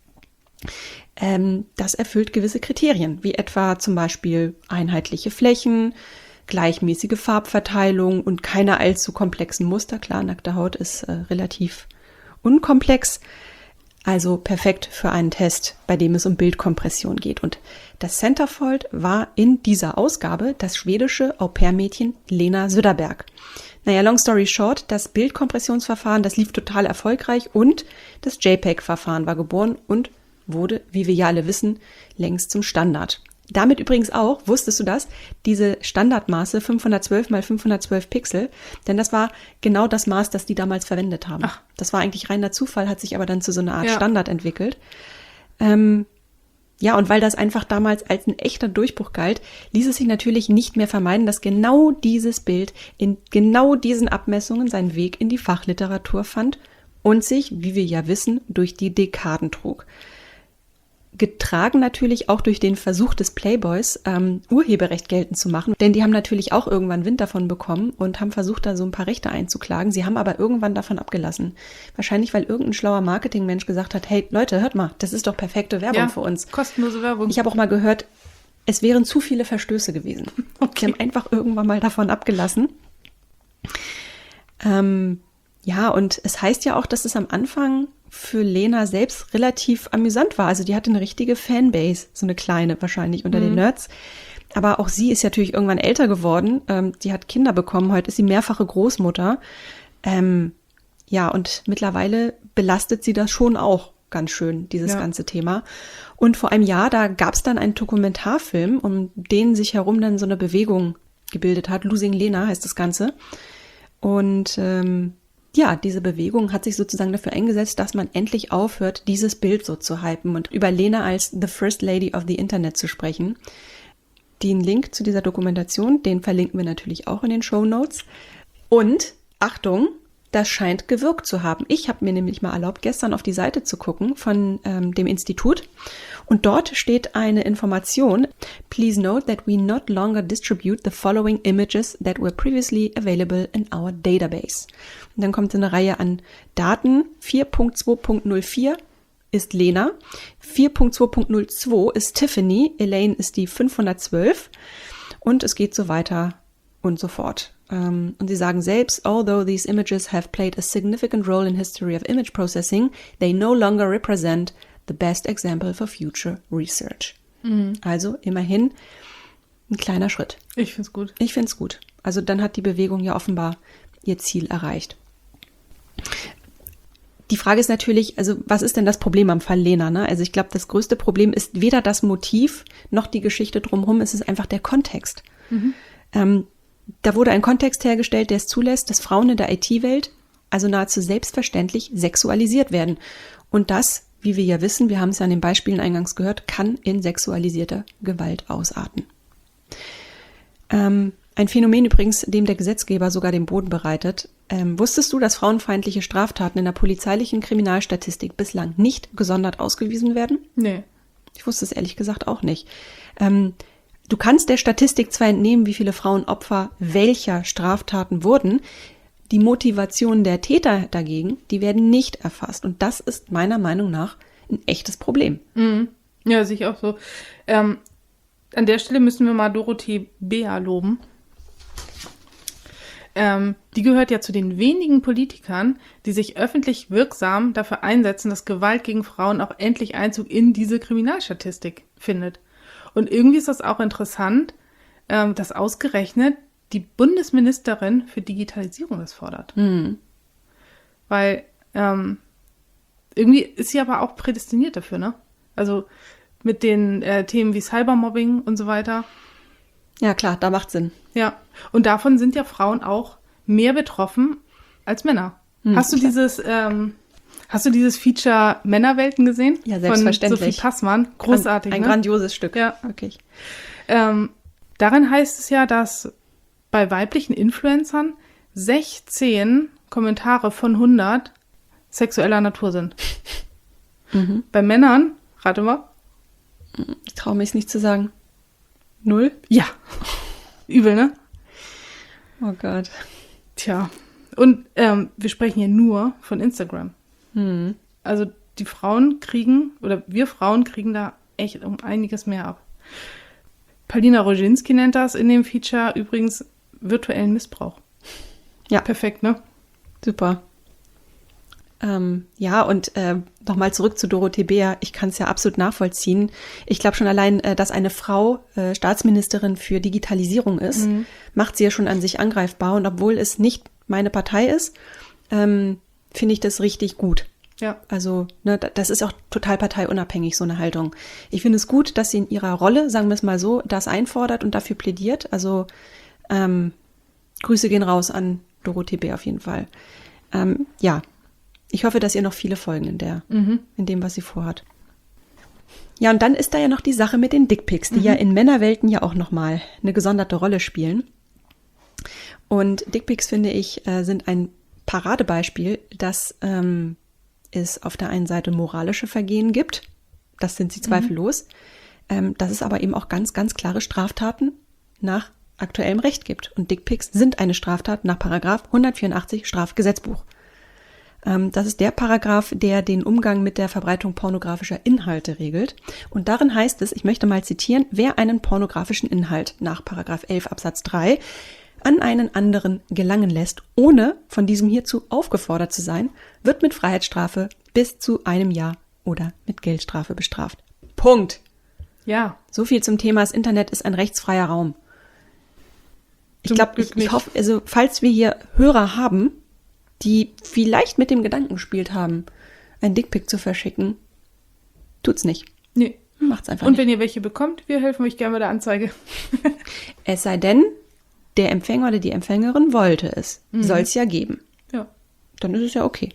ähm, das erfüllt gewisse Kriterien, wie etwa zum Beispiel einheitliche Flächen, gleichmäßige Farbverteilung und keine allzu komplexen Muster. Klar, nackte Haut ist äh, relativ unkomplex, also perfekt für einen Test, bei dem es um Bildkompression geht. Und das Centerfold war in dieser Ausgabe das schwedische Au-pair-Mädchen Lena Söderberg. Naja, long story short, das Bildkompressionsverfahren, das lief total erfolgreich und das JPEG-Verfahren war geboren und wurde, wie wir ja alle wissen, längst zum Standard. Damit übrigens auch, wusstest du das, diese Standardmaße fünfhundertzwölf mal fünfhundertzwölf Pixel, denn das war genau das Maß, das die damals verwendet haben. Ach. Das war eigentlich reiner Zufall, hat sich aber dann zu so einer Art Ja. Standard entwickelt. Ähm, ja, und weil das einfach damals als ein echter Durchbruch galt, ließ es sich natürlich nicht mehr vermeiden, dass genau dieses Bild in genau diesen Abmessungen seinen Weg in die Fachliteratur fand und sich, wie wir ja wissen, durch die Dekaden trug. Getragen natürlich auch durch den Versuch des Playboys, ähm, Urheberrecht geltend zu machen. Denn die haben natürlich auch irgendwann Wind davon bekommen und haben versucht, da so ein paar Rechte einzuklagen. Sie haben aber irgendwann davon abgelassen. Wahrscheinlich, weil irgendein schlauer Marketingmensch gesagt hat, hey Leute, hört mal, das ist doch perfekte Werbung Ja, für uns. kostenlose Werbung. Ich habe auch mal gehört, es wären zu viele Verstöße gewesen. Okay. Sie haben einfach irgendwann mal davon abgelassen. Ähm, ja, und es heißt ja auch, dass es am Anfang für Lena selbst relativ amüsant war. Also die hatte eine richtige Fanbase, so eine kleine wahrscheinlich unter den Nerds. Aber auch sie ist natürlich irgendwann älter geworden. Ähm, die hat Kinder bekommen. Heute ist sie mehrfache Großmutter. Ähm, ja, und mittlerweile belastet sie das schon auch ganz schön, dieses Ja. ganze Thema. Und vor einem Jahr, da gab es dann einen Dokumentarfilm, um den sich herum dann so eine Bewegung gebildet hat. Losing Lena heißt das Ganze. Und ähm, ja, diese Bewegung hat sich sozusagen dafür eingesetzt, dass man endlich aufhört, dieses Bild so zu hypen und über Lena als the First Lady of the Internet zu sprechen. Den Link zu dieser Dokumentation, den verlinken wir natürlich auch in den Shownotes. Und, Achtung, das scheint gewirkt zu haben. Ich habe mir nämlich mal erlaubt, gestern auf die Seite zu gucken von ähm, dem Institut. Und dort steht eine Information. Please note that we not longer distribute the following images that were previously available in our database. Und dann kommt eine Reihe an Daten. vier Punkt zwei Punkt null vier ist Lena. vier Punkt zwei Punkt null zwei ist Tiffany. Elaine ist die fünfhundertzwölf. Und es geht so weiter und so fort. Um, und sie sagen selbst, although these images have played a significant role in history of image processing, they no longer represent the best example for future research. Mhm. Also immerhin ein kleiner Schritt. Ich find's gut. Ich find's gut. Also dann hat die Bewegung ja offenbar ihr Ziel erreicht. Die Frage ist natürlich, also was ist denn das Problem am Fall Lena? Ne? Also ich glaube, das größte Problem ist weder das Motiv noch die Geschichte drumherum, es ist einfach der Kontext. Mhm. Ähm, da wurde ein Kontext hergestellt, der es zulässt, dass Frauen in der I T-Welt also nahezu selbstverständlich sexualisiert werden. Und das, wie wir ja wissen, wir haben es ja an den Beispielen eingangs gehört, kann in sexualisierter Gewalt ausarten. Ähm, ein Phänomen übrigens, dem der Gesetzgeber sogar den Boden bereitet. Ähm, wusstest du, dass frauenfeindliche Straftaten in der polizeilichen Kriminalstatistik bislang nicht gesondert ausgewiesen werden? Nee. Ich wusste es ehrlich gesagt auch nicht. Ähm, du kannst der Statistik zwar entnehmen, wie viele Frauen Opfer welcher Straftaten wurden, die Motivation der Täter dagegen, die werden nicht erfasst. Und das ist meiner Meinung nach ein echtes Problem. Mhm. Ja, sehe ich auch so. Ähm, an der Stelle müssen wir mal Dorothee Bär loben. Ähm, die gehört ja zu den wenigen Politikern, die sich öffentlich wirksam dafür einsetzen, dass Gewalt gegen Frauen auch endlich Einzug in diese Kriminalstatistik findet. Und irgendwie ist das auch interessant, ähm, dass ausgerechnet die Bundesministerin für Digitalisierung das fordert. Mhm. Weil ähm, irgendwie ist sie aber auch prädestiniert dafür, ne? Also mit den äh, Themen wie Cybermobbing und so weiter. Ja klar, da macht Sinn. Ja, und davon sind ja Frauen auch mehr betroffen als Männer. Hm, hast du klar. dieses ähm, hast du dieses Feature Männerwelten gesehen? Ja, selbstverständlich. Von Sophie Passmann. Großartig, Ein, ein ne? grandioses Stück. Ja. Wirklich. Ähm, darin heißt es ja, dass bei weiblichen Influencern sechzehn Kommentare von hundert sexueller Natur sind. Mhm. Bei Männern, rate mal. Ich traue mich es nicht zu sagen. Null? Ja. Übel, ne? Oh Gott. Tja. Und ähm, wir sprechen hier nur von Instagram. Hm. Also die Frauen kriegen, oder wir Frauen kriegen da echt um einiges mehr ab. Paulina Roginski nennt das in dem Feature übrigens virtuellen Missbrauch. Ja. Perfekt, ne? Super. Ähm, ja, und äh, nochmal zurück zu Dorothee Bär. Ich kann es ja absolut nachvollziehen. Ich glaube schon allein, äh, dass eine Frau äh, Staatsministerin für Digitalisierung ist, Mhm. macht sie ja schon an sich angreifbar. Und obwohl es nicht meine Partei ist, ähm, finde ich das richtig gut. Ja. Also, ne, das ist auch total parteiunabhängig, so eine Haltung. Ich finde es gut, dass sie in ihrer Rolle, sagen wir es mal so, das einfordert und dafür plädiert. Also, ähm, Grüße gehen raus an Dorothee Bär auf jeden Fall. Ähm, ja, ich hoffe, dass ihr noch viele folgen in der, Mhm. in dem, was sie vorhat. Ja, und dann ist da ja noch die Sache mit den Dickpics, die Mhm. ja in Männerwelten ja auch nochmal eine gesonderte Rolle spielen. Und Dickpics, finde ich, äh, sind ein Paradebeispiel, dass ähm, es auf der einen Seite moralische Vergehen gibt. Das sind sie zweifellos. Ähm, dass es aber eben auch ganz, ganz klare Straftaten nach aktuellem Recht gibt. Und Dickpics sind eine Straftat nach Paragraph hundertvierundachtzig Strafgesetzbuch. Ähm, das ist der Paragraph, der den Umgang mit der Verbreitung pornografischer Inhalte regelt. Und darin heißt es, ich möchte mal zitieren, wer einen pornografischen Inhalt nach Paragraph elf Absatz drei an einen anderen gelangen lässt, ohne von diesem hierzu aufgefordert zu sein, wird mit Freiheitsstrafe bis zu einem Jahr oder mit Geldstrafe bestraft. Punkt. Ja. So viel zum Thema, das Internet ist ein rechtsfreier Raum. Ich Zum glaube, Glück ich, nicht. ich hoffe, also falls wir hier Hörer haben, die vielleicht mit dem Gedanken gespielt haben, ein Dickpic zu verschicken, tut's nicht. Nee. Macht's einfach Und nicht. wenn ihr welche bekommt, wir helfen euch gerne bei der Anzeige. Es sei denn, der Empfänger oder die Empfängerin wollte es. Mhm. Soll's ja geben. Ja. Dann ist es ja okay.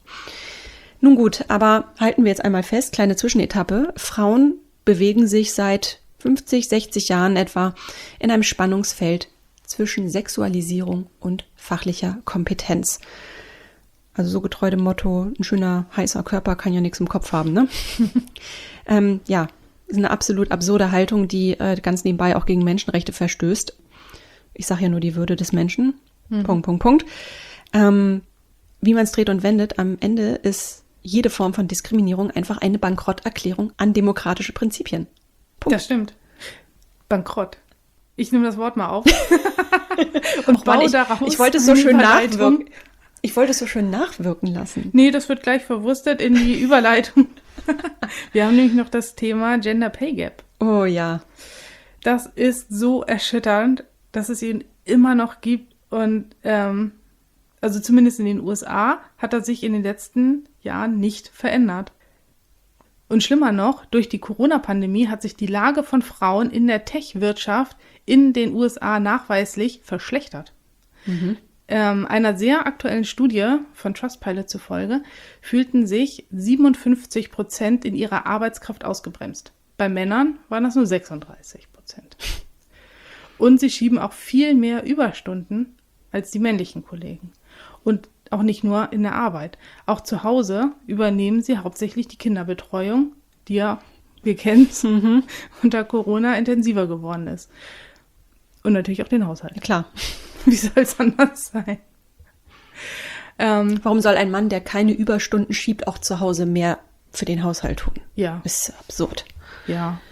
Nun gut, aber halten wir jetzt einmal fest, kleine Zwischenetappe. Frauen bewegen sich seit fünfzig, sechzig Jahren etwa in einem Spannungsfeld zwischen Sexualisierung und fachlicher Kompetenz. Also so getreu dem Motto, ein schöner, heißer Körper kann ja nichts im Kopf haben, ne? ähm, ja, ist eine absolut absurde Haltung, die äh, ganz nebenbei auch gegen Menschenrechte verstößt. Ich sage ja nur die Würde des Menschen. Mhm. Punkt, Punkt, Punkt. Ähm, wie man es dreht und wendet, am Ende ist jede Form von Diskriminierung einfach eine Bankrotterklärung an demokratische Prinzipien. Punkt. Das stimmt. Bankrott. Ich nehme das Wort mal auf. und Och, Mann, baue ich, daraus ich wollte es so eine schön Überleitung. nachwirken. Ich wollte es so schön nachwirken lassen. Nee, das wird gleich verwurstet in die Überleitung. Wir haben nämlich noch das Thema Gender Pay Gap. Oh ja. Das ist so erschütternd, dass es ihn immer noch gibt. Und ähm, also zumindest in den U S A hat er sich in den letzten Jahren nicht verändert. Und schlimmer noch, durch die Corona-Pandemie hat sich die Lage von Frauen in der Tech-Wirtschaft in den U S A nachweislich verschlechtert. Mhm. Ähm, einer sehr aktuellen Studie von Trustpilot zufolge fühlten sich siebenundfünfzig Prozent in ihrer Arbeitskraft ausgebremst. Bei Männern waren das nur sechsunddreißig Prozent. Und sie schieben auch viel mehr Überstunden als die männlichen Kollegen. Und auch nicht nur in der Arbeit. Auch zu Hause übernehmen sie hauptsächlich die Kinderbetreuung, die ja, wir kennen es, mhm. unter Corona intensiver geworden ist. Und natürlich auch den Haushalt. Ja, klar. Wie soll es anders sein? Ähm, Warum soll ein Mann, der keine Überstunden schiebt, auch zu Hause mehr für den Haushalt tun? Ja. Das ist absurd. Ja.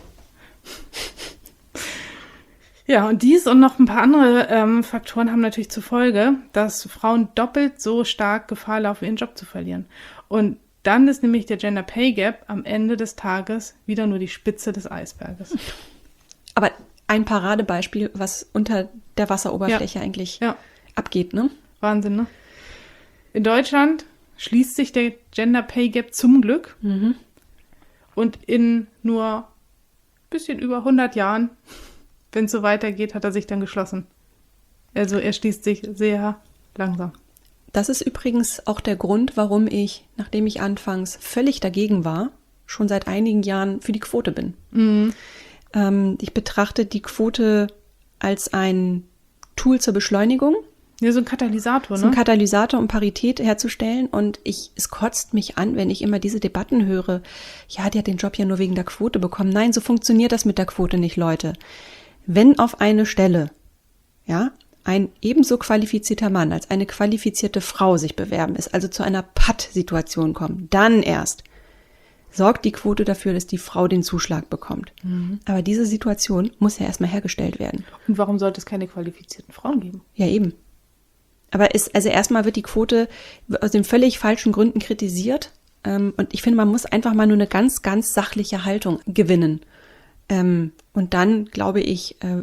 Ja, und dies und noch ein paar andere ähm, Faktoren haben natürlich zur Folge, dass Frauen doppelt so stark Gefahr laufen, ihren Job zu verlieren. Und dann ist nämlich der Gender Pay Gap am Ende des Tages wieder nur die Spitze des Eisberges. Aber ein Paradebeispiel, was unter der Wasseroberfläche ja. eigentlich ja. abgeht, ne? Wahnsinn, ne? In Deutschland schließt sich der Gender Pay Gap zum Glück. Mhm. Und in nur ein bisschen über hundert Jahren, wenn es so weitergeht, hat er sich dann geschlossen. Also er schließt sich sehr langsam. Das ist übrigens auch der Grund, warum ich, nachdem ich anfangs völlig dagegen war, schon seit einigen Jahren für die Quote bin. Mhm. Ähm, ich betrachte die Quote als ein Tool zur Beschleunigung. Ja, so ein Katalysator, ne? So ein Katalysator, um Parität herzustellen. Und ich, es kotzt mich an, wenn ich immer diese Debatten höre. Ja, die hat den Job ja nur wegen der Quote bekommen. Nein, so funktioniert das mit der Quote nicht, Leute. Wenn auf eine Stelle, ja, ein ebenso qualifizierter Mann als eine qualifizierte Frau sich bewerben ist, also zu einer Patt-Situation kommt, dann erst sorgt die Quote dafür, dass die Frau den Zuschlag bekommt. Mhm. Aber diese Situation muss ja erstmal hergestellt werden. Und warum sollte es keine qualifizierten Frauen geben? Ja, eben. Aber ist, also erstmal wird die Quote aus den völlig falschen Gründen kritisiert. Ähm, und ich finde, man muss einfach mal nur eine ganz, ganz sachliche Haltung gewinnen. Ähm, und dann, glaube ich, äh,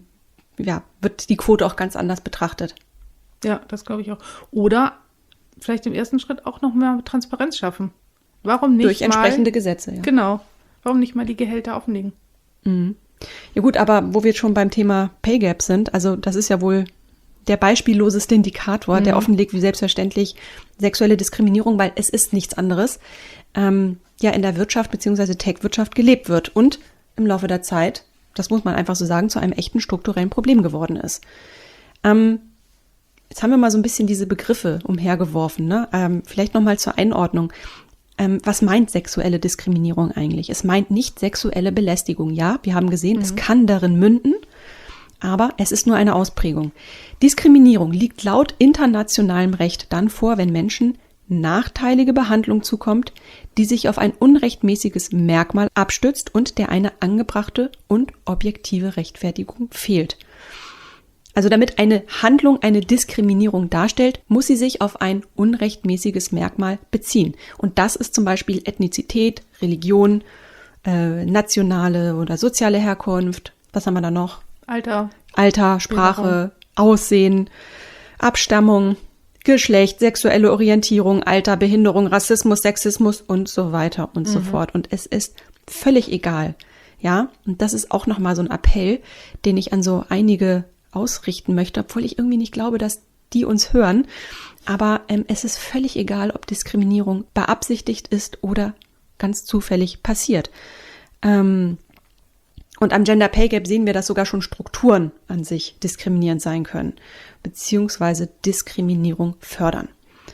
ja, wird die Quote auch ganz anders betrachtet. Ja, das glaube ich auch. Oder vielleicht im ersten Schritt auch noch mehr Transparenz schaffen. Warum nicht Durch mal, entsprechende Gesetze, ja. Genau. Warum nicht mal die Gehälter offenlegen? Mhm. Ja gut, aber wo wir schon beim Thema Pay Gap sind, also das ist ja wohl der beispielloseste Indikator, mhm. der offenlegt, wie selbstverständlich sexuelle Diskriminierung, weil es ist nichts anderes, ähm, ja in der Wirtschaft bzw. Tech-Wirtschaft gelebt wird und im Laufe der Zeit, das muss man einfach so sagen, zu einem echten strukturellen Problem geworden ist. Ähm, jetzt haben wir mal so ein bisschen diese Begriffe umhergeworfen, ne? Ähm, vielleicht nochmal zur Einordnung. Ähm, was meint sexuelle Diskriminierung eigentlich? Es meint nicht sexuelle Belästigung. Ja, wir haben gesehen, mhm. es kann darin münden, aber es ist nur eine Ausprägung. Diskriminierung liegt laut internationalem Recht dann vor, wenn Menschen nachteilige Behandlung zukommt, die sich auf ein unrechtmäßiges Merkmal abstützt und der eine angebrachte und objektive Rechtfertigung fehlt. Also damit eine Handlung eine Diskriminierung darstellt, muss sie sich auf ein unrechtmäßiges Merkmal beziehen. Und das ist zum Beispiel Ethnizität, Religion, äh, nationale oder soziale Herkunft. Was haben wir da noch? Alter. Alter, Sprache, Aussehen, Abstammung, Geschlecht, sexuelle Orientierung, Alter, Behinderung, Rassismus, Sexismus und so weiter und mhm. so fort. Und es ist völlig egal. Ja, und das ist auch nochmal so ein Appell, den ich an so einige ausrichten möchte, obwohl ich irgendwie nicht glaube, dass die uns hören. Aber ähm, es ist völlig egal, ob Diskriminierung beabsichtigt ist oder ganz zufällig passiert. Ähm, und am Gender Pay Gap sehen wir, dass sogar schon Strukturen an sich diskriminierend sein können, beziehungsweise Diskriminierung fördern.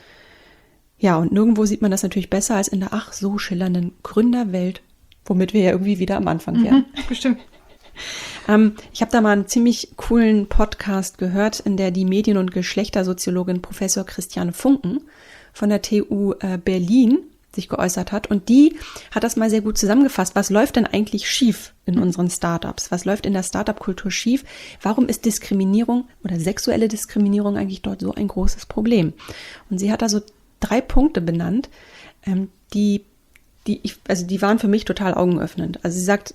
Ja, und nirgendwo sieht man das natürlich besser als in der ach so schillernden Gründerwelt, womit wir ja irgendwie wieder am Anfang wären. Mhm, bestimmt. Ähm, ich habe da mal einen ziemlich coolen Podcast gehört, in der die Medien- und Geschlechtersoziologin Professor Christiane Funken von der T U äh, Berlin sich geäußert hat. Und die hat das mal sehr gut zusammengefasst. Was läuft denn eigentlich schief in unseren Startups? Was läuft in der Startup-Kultur schief? Warum ist Diskriminierung oder sexuelle Diskriminierung eigentlich dort so ein großes Problem? Und sie hat da so drei Punkte benannt, ähm, die, die ich, also die waren für mich total augenöffnend. Also sie sagt,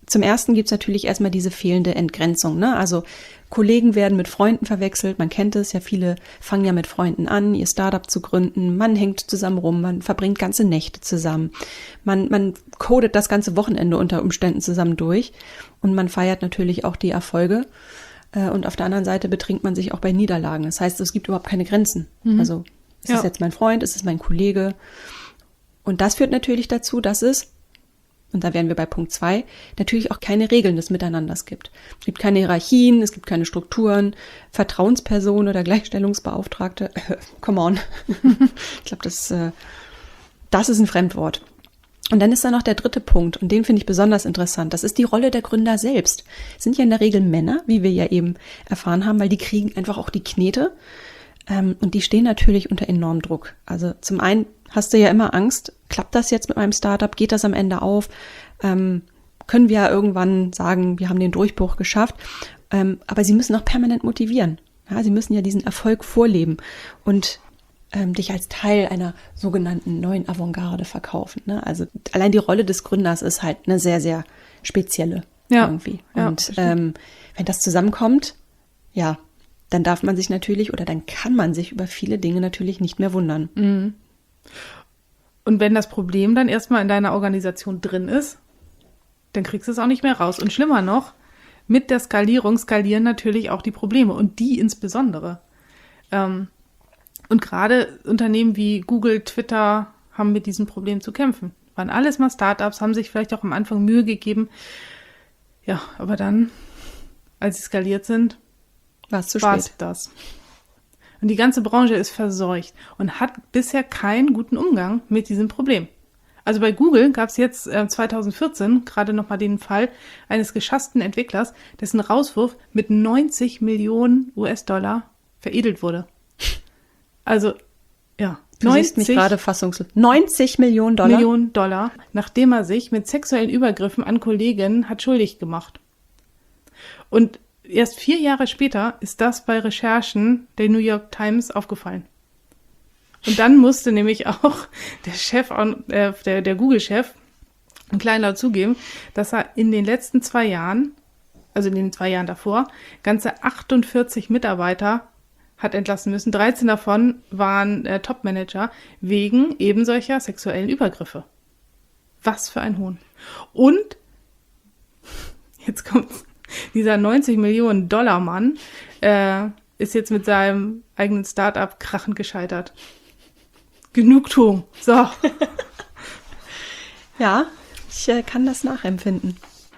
Zum Ersten gibt's natürlich erstmal diese fehlende Entgrenzung, ne? Also Kollegen werden mit Freunden verwechselt, man kennt es ja, viele fangen ja mit Freunden an, ihr Startup zu gründen, man hängt zusammen rum, man verbringt ganze Nächte zusammen, man, man codet das ganze Wochenende unter Umständen zusammen durch und man feiert natürlich auch die Erfolge äh, und auf der anderen Seite betrinkt man sich auch bei Niederlagen. Das heißt, es gibt überhaupt keine Grenzen. Mhm. Also ist es jetzt mein Freund, ist es mein Kollege? Und das führt natürlich dazu, dass es, und da wären wir bei Punkt zwei, natürlich auch keine Regeln des Miteinanders gibt. Es gibt keine Hierarchien, es gibt keine Strukturen, Vertrauensperson oder Gleichstellungsbeauftragte. Äh, come on. Ich glaube, das, äh, das ist ein Fremdwort. Und dann ist da noch der dritte Punkt, und den finde ich besonders interessant. Das ist die Rolle der Gründer selbst. Es sind ja in der Regel Männer, wie wir ja eben erfahren haben, weil die kriegen einfach auch die Knete. Ähm, und die stehen natürlich unter enormem Druck. Also zum einen hast du ja immer Angst, klappt das jetzt mit meinem Startup, geht das am Ende auf, ähm, können wir ja irgendwann sagen, wir haben den Durchbruch geschafft, ähm, aber sie müssen auch permanent motivieren. Ja, sie müssen ja diesen Erfolg vorleben und ähm, dich als Teil einer sogenannten neuen Avantgarde verkaufen. Ne? Also allein die Rolle des Gründers ist halt eine sehr, sehr spezielle ja, irgendwie. Und ja, ähm, wenn das zusammenkommt, ja, dann darf man sich natürlich oder dann kann man sich über viele Dinge natürlich nicht mehr wundern. Mhm. Und wenn das Problem dann erstmal in deiner Organisation drin ist, dann kriegst du es auch nicht mehr raus. Und schlimmer noch, mit der Skalierung skalieren natürlich auch die Probleme und die insbesondere. Ähm, und gerade Unternehmen wie Google, Twitter haben mit diesem Problem zu kämpfen. Waren alles mal Startups, haben sich vielleicht auch am Anfang Mühe gegeben. Ja, aber dann, als sie skaliert sind, war es zu spät. spät. Das. Und die ganze Branche ist verseucht und hat bisher keinen guten Umgang mit diesem Problem. Also bei Google gab es jetzt äh, zwanzig vierzehn gerade nochmal den Fall eines geschassten Entwicklers, dessen Rauswurf mit neunzig Millionen U S-Dollar veredelt wurde. Also, ja. Du siehst mich gerade fassungslos. neunzig Millionen Dollar? Millionen Dollar, nachdem er sich mit sexuellen Übergriffen an Kolleginnen hat schuldig gemacht. Und erst vier Jahre später ist das bei Recherchen der New York Times aufgefallen. Und dann musste nämlich auch der Chef, äh, der, der Google-Chef, ein kleinlaut zugeben, dass er in den letzten zwei Jahren, also in den zwei Jahren davor, ganze achtundvierzig Mitarbeiter hat entlassen müssen. dreizehn davon waren äh, Top-Manager wegen eben solcher sexuellen Übergriffe. Was für ein Hohn. Und, jetzt kommt's, dieser neunzig Millionen Dollar Mann äh, ist jetzt mit seinem eigenen Start-up krachend gescheitert. Genugtuung. So. Ja, ich äh, kann das nachempfinden.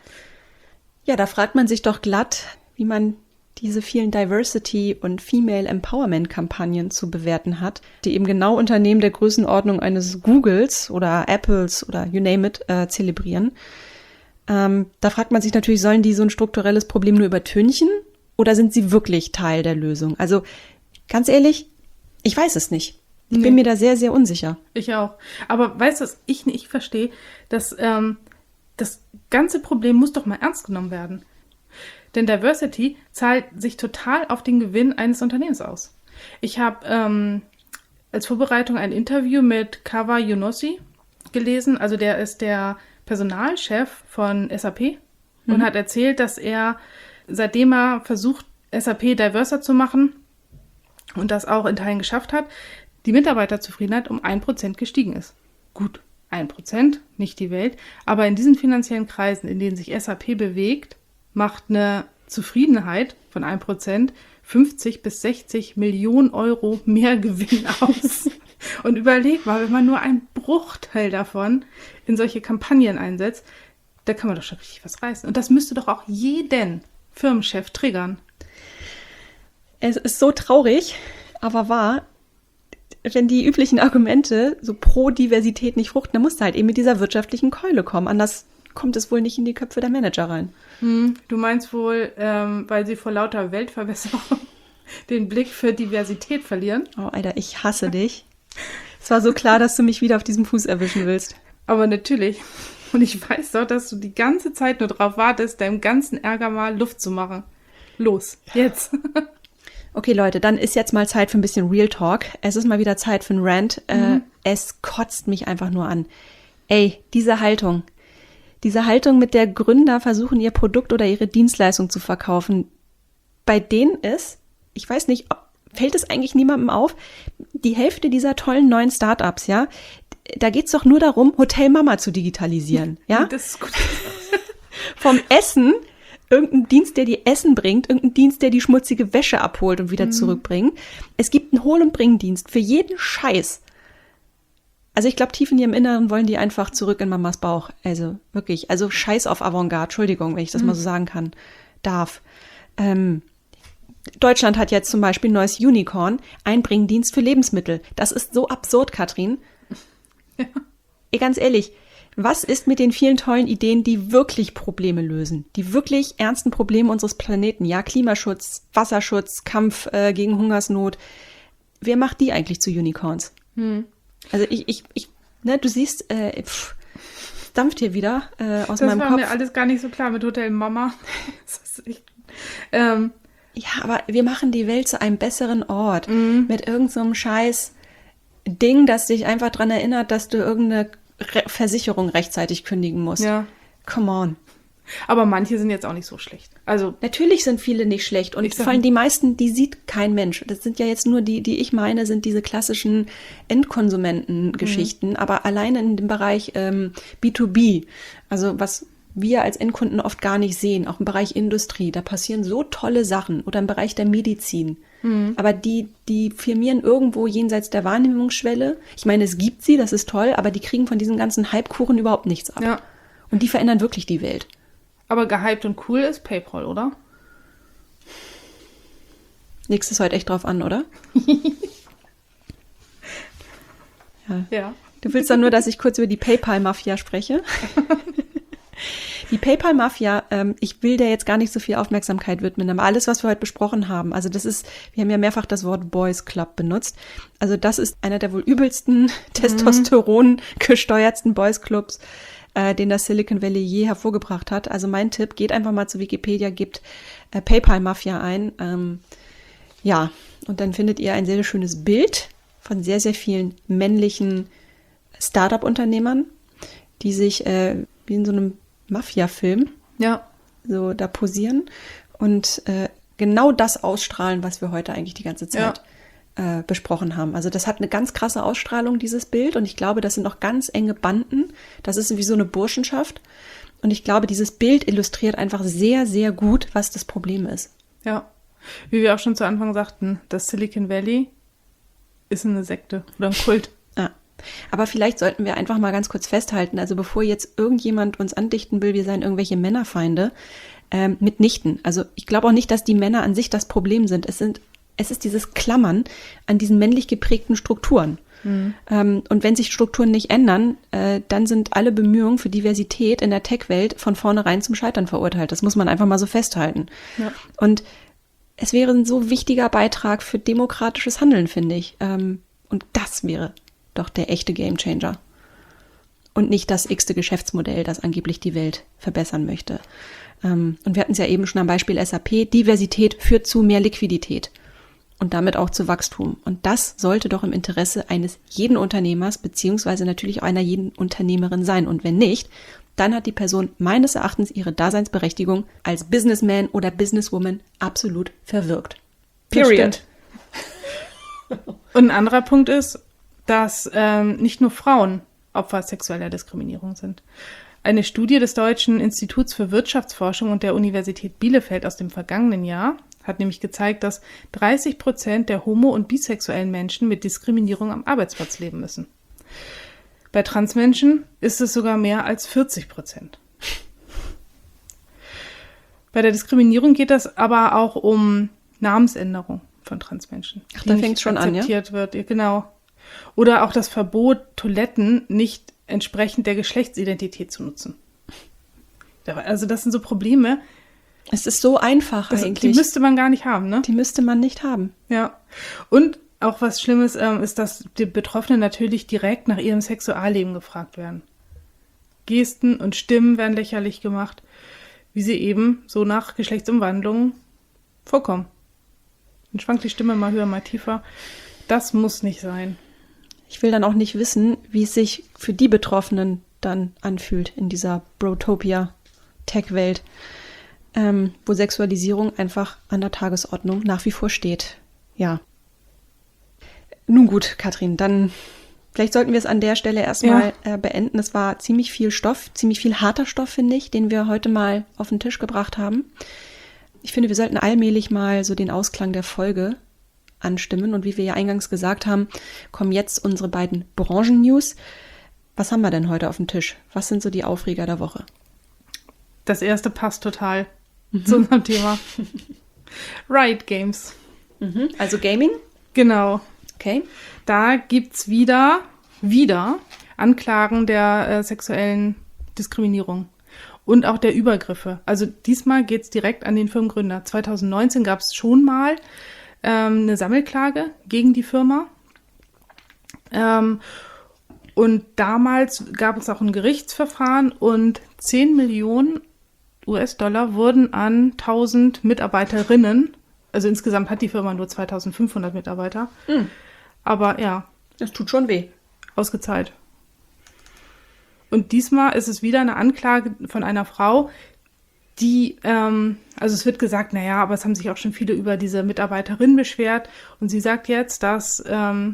Ja, da fragt man sich doch glatt, wie man diese vielen Diversity- und Female-Empowerment-Kampagnen zu bewerten hat, die eben genau Unternehmen der Größenordnung eines Googles oder Apples oder you name it äh, zelebrieren. Ähm, da fragt man sich natürlich, sollen die so ein strukturelles Problem nur übertünchen oder sind sie wirklich Teil der Lösung? Also ganz ehrlich, ich weiß es nicht. Ich nee. bin mir da sehr, sehr unsicher. Ich auch. Aber weißt du, was ich nicht verstehe? Dass ähm, das ganze Problem muss doch mal ernst genommen werden. Denn Diversity zahlt sich total auf den Gewinn eines Unternehmens aus. Ich habe ähm, als Vorbereitung ein Interview mit Kawa Younossi gelesen. Also der ist der Personalchef von S A P mhm. und hat erzählt, dass er, seitdem er versucht, S A P diverser zu machen und das auch in Teilen geschafft hat, die Mitarbeiterzufriedenheit um ein Prozent gestiegen ist. Gut, ein Prozent, nicht die Welt, aber in diesen finanziellen Kreisen, in denen sich S A P bewegt, macht eine Zufriedenheit von ein Prozent fünfzig bis sechzig Millionen Euro mehr Gewinn aus. Und überleg mal, wenn man nur einen Bruchteil davon in solche Kampagnen einsetzt, da kann man doch schon richtig was reißen. Und das müsste doch auch jeden Firmenchef triggern. Es ist so traurig, aber wahr. Wenn die üblichen Argumente so pro Diversität nicht fruchten, dann musst du halt eben mit dieser wirtschaftlichen Keule kommen. Anders kommt es wohl nicht in die Köpfe der Manager rein. Hm, du meinst wohl, ähm, weil sie vor lauter Weltverbesserung den Blick für Diversität verlieren? Oh, Alter, ich hasse dich. Es war so klar, dass du mich wieder auf diesem Fuß erwischen willst. Aber natürlich. Und ich weiß doch, dass du die ganze Zeit nur drauf wartest, deinem ganzen Ärger mal Luft zu machen. Los, jetzt. Okay, Leute, dann ist jetzt mal Zeit für ein bisschen Real Talk. Es ist mal wieder Zeit für einen Rant. Mhm. Äh, es kotzt mich einfach nur an. Ey, diese Haltung, Diese Haltung, mit der Gründer versuchen, ihr Produkt oder ihre Dienstleistung zu verkaufen, bei denen ist, ich weiß nicht, fällt es eigentlich niemandem auf, die Hälfte dieser tollen neuen Startups, ja, da geht's doch nur darum, Hotel Mama zu digitalisieren, ja? Das ist gut. Vom Essen, irgendein Dienst, der dir Essen bringt, irgendein Dienst, der die schmutzige Wäsche abholt und wieder mhm. zurückbringt. Es gibt einen Hol- und Bringdienst für jeden Scheiß. Also ich glaube, tief in ihrem Inneren wollen die einfach zurück in Mamas Bauch. Also wirklich, also Scheiß auf Avantgarde, Entschuldigung, wenn ich das mhm. mal so sagen kann, darf. Ähm, Deutschland hat jetzt zum Beispiel ein neues Unicorn, Einbringdienst für Lebensmittel. Das ist so absurd, Katrin. Ja. Ey, ganz ehrlich, was ist mit den vielen tollen Ideen, die wirklich Probleme lösen? Die wirklich ernsten Probleme unseres Planeten? Ja, Klimaschutz, Wasserschutz, Kampf äh, gegen Hungersnot. Wer macht die eigentlich zu Unicorns? Hm. Also ich, ich, ich, ne, du siehst, äh, pff, dampft hier wieder äh, aus das meinem Kopf. Das war mir alles gar nicht so klar mit Hotel Mama. Das ist echt, ähm, ja, aber wir machen die Welt zu einem besseren Ort. Mhm. Mit irgendeinem so scheiß Ding, das dich einfach dran erinnert, dass du irgendeine Re- Versicherung rechtzeitig kündigen musst. Ja. Come on. Aber manche sind jetzt auch nicht so schlecht. Also natürlich sind viele nicht schlecht und vor allem die meisten, die sieht kein Mensch. Das sind ja jetzt nur die, die ich meine, sind diese klassischen Endkonsumenten-Geschichten. Mhm. Aber alleine in dem Bereich ähm, B zwei B, also was wir als Endkunden oft gar nicht sehen, auch im Bereich Industrie, da passieren so tolle Sachen oder im Bereich der Medizin. Mhm. Aber die, die firmieren irgendwo jenseits der Wahrnehmungsschwelle. Ich meine, es gibt sie, das ist toll, aber die kriegen von diesem ganzen Hypekuchen überhaupt nichts ab. Ja. Und die verändern wirklich die Welt. Aber gehypt und cool ist PayPal, oder? Legst es heute echt drauf an, oder? ja. ja. Du willst dann nur, dass ich kurz über die PayPal-Mafia spreche? Die PayPal-Mafia, ähm, ich will der jetzt gar nicht so viel Aufmerksamkeit widmen, aber alles, was wir heute besprochen haben, also das ist, wir haben ja mehrfach das Wort Boys Club benutzt, also das ist einer der wohl übelsten, mhm. Testosteron gesteuertsten Boys Clubs, äh, den das Silicon Valley je hervorgebracht hat. Also mein Tipp, geht einfach mal zu Wikipedia, gebt äh, PayPal-Mafia ein, ähm, ja, und dann findet ihr ein sehr, sehr schönes Bild von sehr, sehr vielen männlichen Startup-Unternehmern, die sich äh, wie in so einem Mafia-Film ja. so da posieren und äh, genau das ausstrahlen, was wir heute eigentlich die ganze Zeit ja. äh, besprochen haben. Also das hat eine ganz krasse Ausstrahlung, dieses Bild, und ich glaube, das sind auch ganz enge Banden. Das ist wie so eine Burschenschaft, und ich glaube, dieses Bild illustriert einfach sehr, sehr gut, was das Problem ist. Ja, wie wir auch schon zu Anfang sagten, das Silicon Valley ist eine Sekte oder ein Kult. Ja. Aber vielleicht sollten wir einfach mal ganz kurz festhalten, also bevor jetzt irgendjemand uns andichten will, wir seien irgendwelche Männerfeinde, ähm, mitnichten. Also ich glaube auch nicht, dass die Männer an sich das Problem sind. Es sind, es ist dieses Klammern an diesen männlich geprägten Strukturen. Mhm. Ähm, und wenn sich Strukturen nicht ändern, äh, dann sind alle Bemühungen für Diversität in der Tech-Welt von vornherein zum Scheitern verurteilt. Das muss man einfach mal so festhalten. Ja. Und es wäre ein so wichtiger Beitrag für demokratisches Handeln, finde ich. Ähm, und das wäre doch der echte Gamechanger. Und nicht das x-te Geschäftsmodell, das angeblich die Welt verbessern möchte. Ähm, und wir hatten es ja eben schon am Beispiel S A P. Diversität führt zu mehr Liquidität und damit auch zu Wachstum. Und das sollte doch im Interesse eines jeden Unternehmers beziehungsweise natürlich auch einer jeden Unternehmerin sein. Und wenn nicht, dann hat die Person meines Erachtens ihre Daseinsberechtigung als Businessman oder Businesswoman absolut verwirkt. Period. Und ein anderer Punkt ist, dass ähm, nicht nur Frauen Opfer sexueller Diskriminierung sind. Eine Studie des Deutschen Instituts für Wirtschaftsforschung und der Universität Bielefeld aus dem vergangenen Jahr hat nämlich gezeigt, dass dreißig Prozent der homo- und bisexuellen Menschen mit Diskriminierung am Arbeitsplatz leben müssen. Bei Transmenschen ist es sogar mehr als vierzig Prozent. Bei der Diskriminierung geht es aber auch um Namensänderung von Transmenschen. Ach, da fängt es schon an, ja? Akzeptiert wird, genau. Oder auch das Verbot, Toiletten nicht entsprechend der Geschlechtsidentität zu nutzen. Also das sind so Probleme. Es ist so einfach das, eigentlich. Die müsste man gar nicht haben, ne? Die müsste man nicht haben. Ja. Und auch was Schlimmes ähm, ist, dass die Betroffenen natürlich direkt nach ihrem Sexualleben gefragt werden. Gesten und Stimmen werden lächerlich gemacht, wie sie eben so nach Geschlechtsumwandlungen vorkommen. Dann schwankt die Stimme mal höher, mal tiefer. Das muss nicht sein. Ich will dann auch nicht wissen, wie es sich für die Betroffenen dann anfühlt in dieser Brotopia-Tech-Welt, ähm, wo Sexualisierung einfach an der Tagesordnung nach wie vor steht. Ja. Nun gut, Katrin, dann vielleicht sollten wir es an der Stelle erstmal ja. äh, beenden. Es war ziemlich viel Stoff, ziemlich viel harter Stoff, finde ich, den wir heute mal auf den Tisch gebracht haben. Ich finde, wir sollten allmählich mal so den Ausklang der Folge anstimmen. Und wie wir ja eingangs gesagt haben, kommen jetzt unsere beiden Branchen-News. Was haben wir denn heute auf dem Tisch? Was sind so die Aufreger der Woche? Das erste passt total mhm. zu unserem Thema. Riot Games. Mhm. Also Gaming? Genau. Okay. Da gibt's wieder, wieder Anklagen der äh, sexuellen Diskriminierung und auch der Übergriffe. Also diesmal geht's direkt an den Firmengründer. zwanzig neunzehn gab es schon mal ähm, eine Sammelklage gegen die Firma. Ähm, und damals gab es auch ein Gerichtsverfahren und zehn Millionen U S-Dollar wurden an tausend Mitarbeiterinnen, also insgesamt hat die Firma nur zweitausendfünfhundert Mitarbeiter, mhm. aber ja. Das tut schon weh. Ausgezahlt. Und diesmal ist es wieder eine Anklage von einer Frau, die, ähm, also es wird gesagt, naja, aber es haben sich auch schon viele über diese Mitarbeiterin beschwert. Und sie sagt jetzt, dass ähm,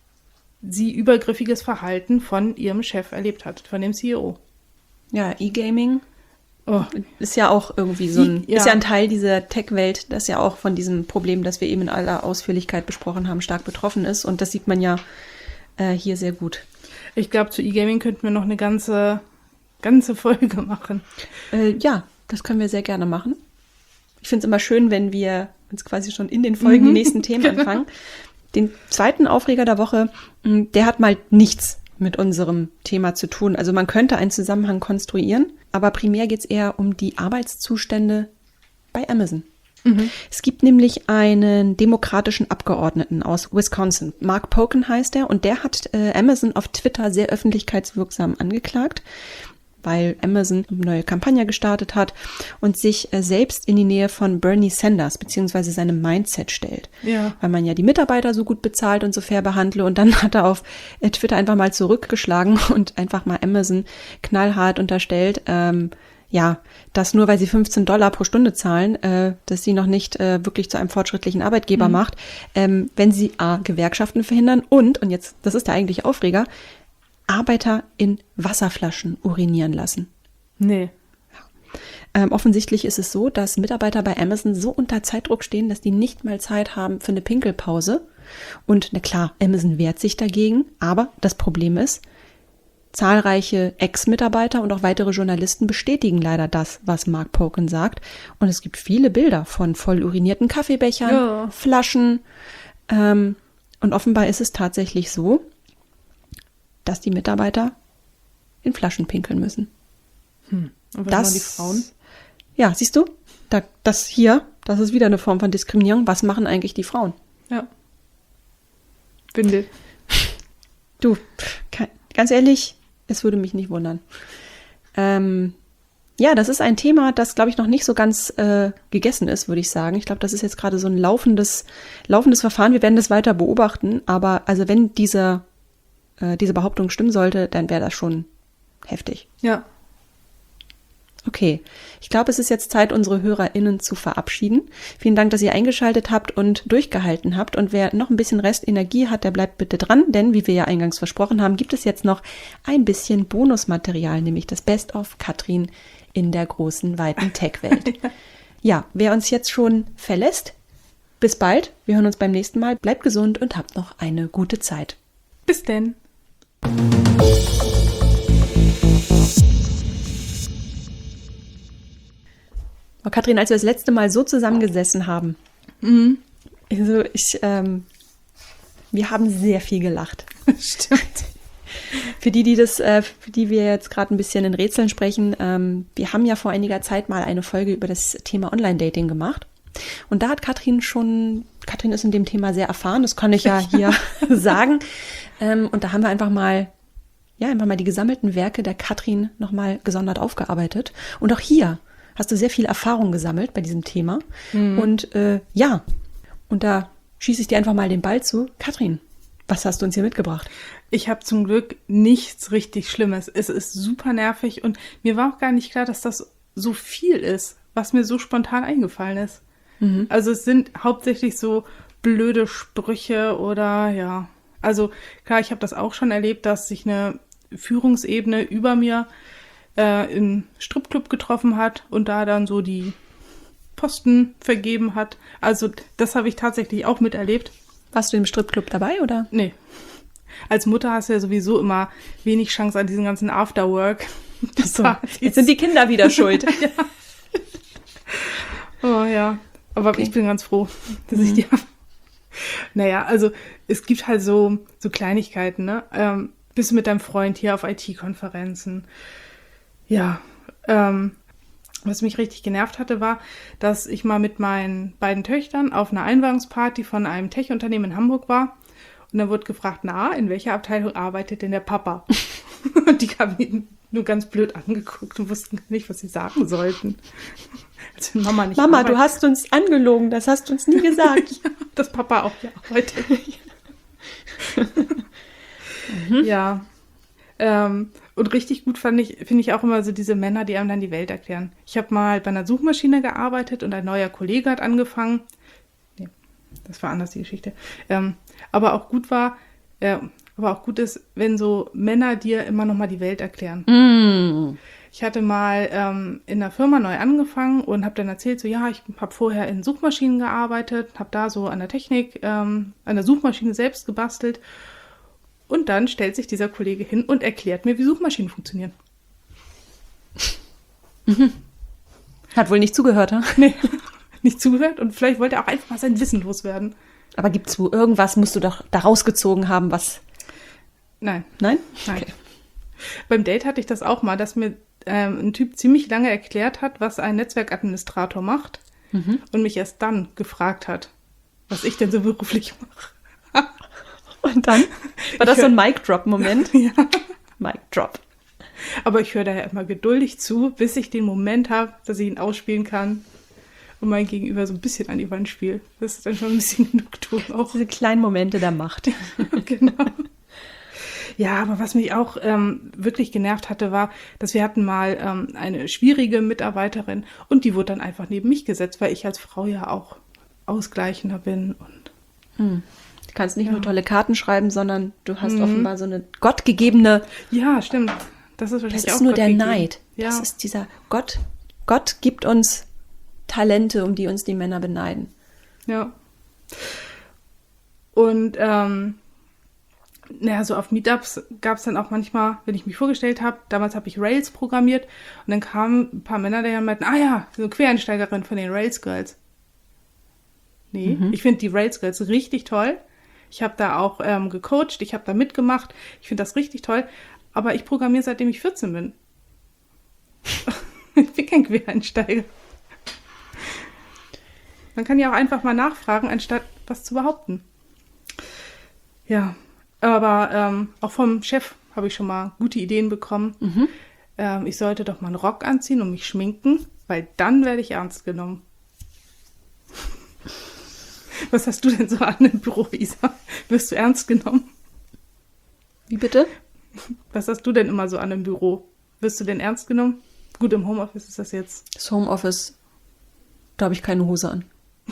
sie übergriffiges Verhalten von ihrem Chef erlebt hat, von dem C E O. Ja, E-Gaming oh. ist ja auch irgendwie so ein, ja. ist ja ein Teil dieser Tech-Welt, das ja auch von diesem Problem, das wir eben in aller Ausführlichkeit besprochen haben, stark betroffen ist. Und das sieht man ja äh, hier sehr gut. Ich glaube, zu E-Gaming könnten wir noch eine ganze, ganze Folge machen. Äh, ja, das können wir sehr gerne machen. Ich finde es immer schön, wenn wir uns quasi schon in den Folgen die nächsten Themen anfangen. Den zweiten Aufreger der Woche, der hat mal nichts mit unserem Thema zu tun. Also man könnte einen Zusammenhang konstruieren, aber primär geht es eher um die Arbeitszustände bei Amazon. Mhm. Es gibt nämlich einen demokratischen Abgeordneten aus Wisconsin. Mark Pocan heißt er und der hat äh, Amazon auf Twitter sehr öffentlichkeitswirksam angeklagt, weil Amazon eine neue Kampagne gestartet hat und sich äh, selbst in die Nähe von Bernie Sanders beziehungsweise seinem Mindset stellt. Ja. Weil man ja die Mitarbeiter so gut bezahlt und so fair behandle. Und dann hat er auf äh, Twitter einfach mal zurückgeschlagen und einfach mal Amazon knallhart unterstellt, ähm, ja, dass nur weil sie fünfzehn Dollar pro Stunde zahlen, äh, dass sie noch nicht äh, wirklich zu einem fortschrittlichen Arbeitgeber mhm. macht, ähm, wenn sie A, Gewerkschaften verhindern und, und jetzt, das ist der eigentliche Aufreger, Arbeiter in Wasserflaschen urinieren lassen. Nee. Ja. Ähm, offensichtlich ist es so, dass Mitarbeiter bei Amazon so unter Zeitdruck stehen, dass die nicht mal Zeit haben für eine Pinkelpause. Und na klar, Amazon wehrt sich dagegen, aber das Problem ist, zahlreiche Ex-Mitarbeiter und auch weitere Journalisten bestätigen leider das, was Mark Pocan sagt. Und es gibt viele Bilder von voll urinierten Kaffeebechern, ja. Flaschen. Ähm, und offenbar ist es tatsächlich so, dass die Mitarbeiter in Flaschen pinkeln müssen. Hm. Und was das, machen die Frauen? Ja, siehst du, da, das hier, das ist wieder eine Form von Diskriminierung. Was machen eigentlich die Frauen? Ja. Windel. Du, ganz ehrlich, es würde mich nicht wundern. Ähm, ja, das ist ein Thema, das, glaube ich, noch nicht so ganz äh, gegessen ist, würde ich sagen. Ich glaube, das ist jetzt gerade so ein laufendes, laufendes Verfahren. Wir werden das weiter beobachten. Aber also wenn dieser, äh, diese Behauptung stimmen sollte, dann wäre das schon heftig. Ja. Okay, ich glaube, es ist jetzt Zeit, unsere HörerInnen zu verabschieden. Vielen Dank, dass ihr eingeschaltet habt und durchgehalten habt. Und wer noch ein bisschen Restenergie hat, der bleibt bitte dran, denn wie wir ja eingangs versprochen haben, gibt es jetzt noch ein bisschen Bonusmaterial, nämlich das Best of Katrin in der großen, weiten Tech-Welt. Ja, wer uns jetzt schon verlässt, bis bald. Wir hören uns beim nächsten Mal. Bleibt gesund und habt noch eine gute Zeit. Bis denn. Oh, Katrin, als wir das letzte Mal so zusammengesessen haben, mhm. also ich, ähm, wir haben sehr viel gelacht. Stimmt. Für die, die das, äh, für die wir jetzt gerade ein bisschen in Rätseln sprechen, ähm, wir haben ja vor einiger Zeit mal eine Folge über das Thema Online-Dating gemacht. Und da hat Katrin schon, Katrin ist in dem Thema sehr erfahren, das kann ich ja hier sagen. Ähm, und da haben wir einfach mal, ja, einfach mal die gesammelten Werke der Katrin nochmal gesondert aufgearbeitet. Und auch hier hast du sehr viel Erfahrung gesammelt bei diesem Thema. Mhm. Und äh, ja, und da schieße ich dir einfach mal den Ball zu. Katrin, Was hast du uns hier mitgebracht? Ich habe zum Glück nichts richtig Schlimmes. Es ist super nervig und mir war auch gar nicht klar, dass das so viel ist, was mir so spontan eingefallen ist. Mhm. Also es sind hauptsächlich so blöde Sprüche oder ja. Also klar, ich habe das auch schon erlebt, dass sich eine Führungsebene über mir äh, im Stripclub getroffen hat und da dann so die Posten vergeben hat. Also das habe ich tatsächlich auch miterlebt. Warst du im Stripclub dabei, oder? Nee. Als Mutter hast du ja sowieso immer wenig Chance an diesen ganzen Afterwork. So, jetzt sind die Kinder wieder schuld. Ja. Oh ja, aber okay. Ich bin ganz froh, dass mhm. ich die habe. Naja, also es gibt halt so, so Kleinigkeiten, ne? Ähm, bist du mit deinem Freund hier auf I T-Konferenzen? Ja, ähm, was mich richtig genervt hatte, war, dass ich mal mit meinen beiden Töchtern auf einer Einweihungsparty von einem Tech-Unternehmen in Hamburg war. Und dann wurde gefragt, na, in welcher Abteilung arbeitet denn der Papa? Und die haben ihn nur ganz blöd angeguckt und wussten nicht, was sie sagen sollten. Also Mama nicht Mama, arbeitet. Du hast uns angelogen, das hast du uns nie gesagt. Ja, dass Papa auch hier arbeitet. mhm. Ja. Ähm, und richtig gut fand ich, finde ich auch immer so diese Männer, die einem dann die Welt erklären. Ich habe mal bei einer Suchmaschine gearbeitet und ein neuer Kollege hat angefangen. Nee, das war anders die Geschichte. Ähm, aber auch gut war, äh, aber auch gut ist, wenn so Männer dir immer noch mal die Welt erklären. Mm. Ich hatte mal ähm, in der Firma neu angefangen und habe dann erzählt, so ja, ich habe vorher in Suchmaschinen gearbeitet, habe da so an der Technik, ähm, an der Suchmaschine selbst gebastelt. Und dann stellt sich dieser Kollege hin und erklärt mir, wie Suchmaschinen funktionieren. Mhm. Hat wohl nicht zugehört, ha? Nee, nicht zugehört und vielleicht wollte er auch einfach mal sein Wissen loswerden. Aber gibt's wohl irgendwas, musst du doch da rausgezogen haben, was... Nein. Nein? Nein. Okay. Beim Date hatte ich das auch mal, dass mir ähm, ein Typ ziemlich lange erklärt hat, was ein Netzwerkadministrator macht mhm. und mich erst dann gefragt hat, was ich denn so beruflich mache. Und dann? War das hör, so ein Mic-Drop-Moment? Ja. Mic-Drop. Aber ich höre daher immer geduldig zu, bis ich den Moment habe, dass ich ihn ausspielen kann und mein Gegenüber so ein bisschen an die Wand spiele. Das ist dann schon ein bisschen Genugtuung auch. Diese kleinen Momente der Macht. Genau. Ja, aber was mich auch ähm, wirklich genervt hatte, war, dass wir hatten mal ähm, eine schwierige Mitarbeiterin und die wurde dann einfach neben mich gesetzt, weil ich als Frau ja auch ausgleichender bin. Und hm. Du kannst nicht ja. nur tolle Karten schreiben, sondern du hast mhm. offenbar so eine gottgegebene... Ja, stimmt. Das ist wahrscheinlich Das ist auch nur der gegeben. Neid. Ja. Das ist dieser Gott. Gott gibt uns Talente, um die uns die Männer beneiden. Ja. Und ähm, naja, so auf Meetups gab es dann auch manchmal, wenn ich mich vorgestellt habe, damals habe ich Rails programmiert und dann kamen ein paar Männer, die dann meinten, ah ja, so eine Quereinsteigerin von den Rails Girls. Nee, mhm. ich finde die Rails Girls richtig toll. Ich habe da auch ähm, gecoacht, ich habe da mitgemacht. Ich finde das richtig toll. Aber ich programmiere, seitdem ich vierzehn bin. Ich bin kein Quereinsteiger. Man kann ja auch einfach mal nachfragen, anstatt was zu behaupten. Ja, aber ähm, auch vom Chef habe ich schon mal gute Ideen bekommen. Mhm. Ähm, ich sollte doch mal einen Rock anziehen und mich schminken, weil dann werde ich ernst genommen. Was hast du denn so an im Büro, Isa? Wirst du ernst genommen? Wie bitte? Was hast du denn immer so an im Büro? Wirst du denn ernst genommen? Gut, im Homeoffice ist das jetzt. Das Homeoffice, da habe ich keine Hose an.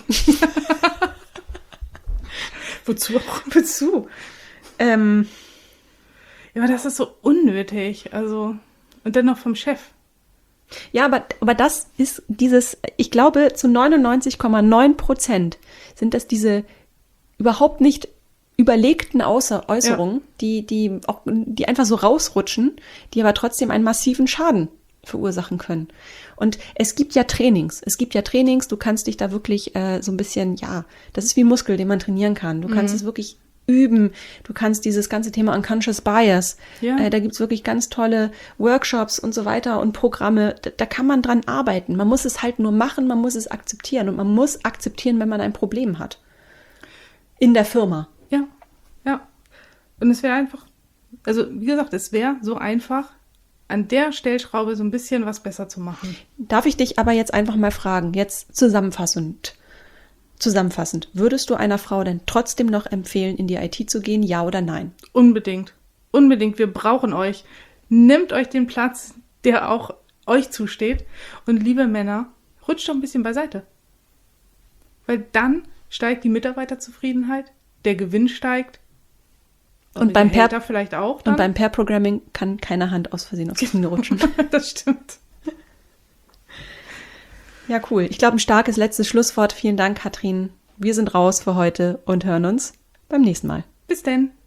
Wozu auch? Wozu? Ähm, ja, aber das ist so unnötig. Also, und dann noch vom Chef. Ja, aber, aber das ist dieses, ich glaube, zu neunundneunzig Komma neun Prozent sind das diese überhaupt nicht überlegten Äußer- Äußerungen, ja. die, die, auch, die einfach so rausrutschen, die aber trotzdem einen massiven Schaden verursachen können. Und es gibt ja Trainings. Es gibt ja Trainings, du kannst dich da wirklich äh, so ein bisschen, ja, das ist wie Muskel, den man trainieren kann. Du kannst mhm. es wirklich üben. Du kannst dieses ganze Thema Unconscious Bias, ja. äh, da gibt's wirklich ganz tolle Workshops und so weiter und Programme. Da, da kann man dran arbeiten. Man muss es halt nur machen, man muss es akzeptieren. Und man muss akzeptieren, wenn man ein Problem hat. In der Firma. Ja, ja. Und es wäre einfach, also wie gesagt, es wäre so einfach, an der Stellschraube so ein bisschen was besser zu machen. Darf ich dich aber jetzt einfach mal fragen, jetzt zusammenfassend. Zusammenfassend, würdest du einer Frau denn trotzdem noch empfehlen, in die I T zu gehen, ja oder nein? Unbedingt. Unbedingt. Wir brauchen euch. Nehmt euch den Platz, der auch euch zusteht. Und liebe Männer, rutscht doch ein bisschen beiseite. Weil dann steigt die Mitarbeiterzufriedenheit, der Gewinn steigt. Und beim Pair Gehälter vielleicht auch dann. Und beim Pair-Programming kann keine Hand aus Versehen aufs Knie rutschen. Das stimmt. Ja, cool. Ich glaube, ein starkes letztes Schlusswort. Vielen Dank, Katrin. Wir sind raus für heute und hören uns beim nächsten Mal. Bis denn.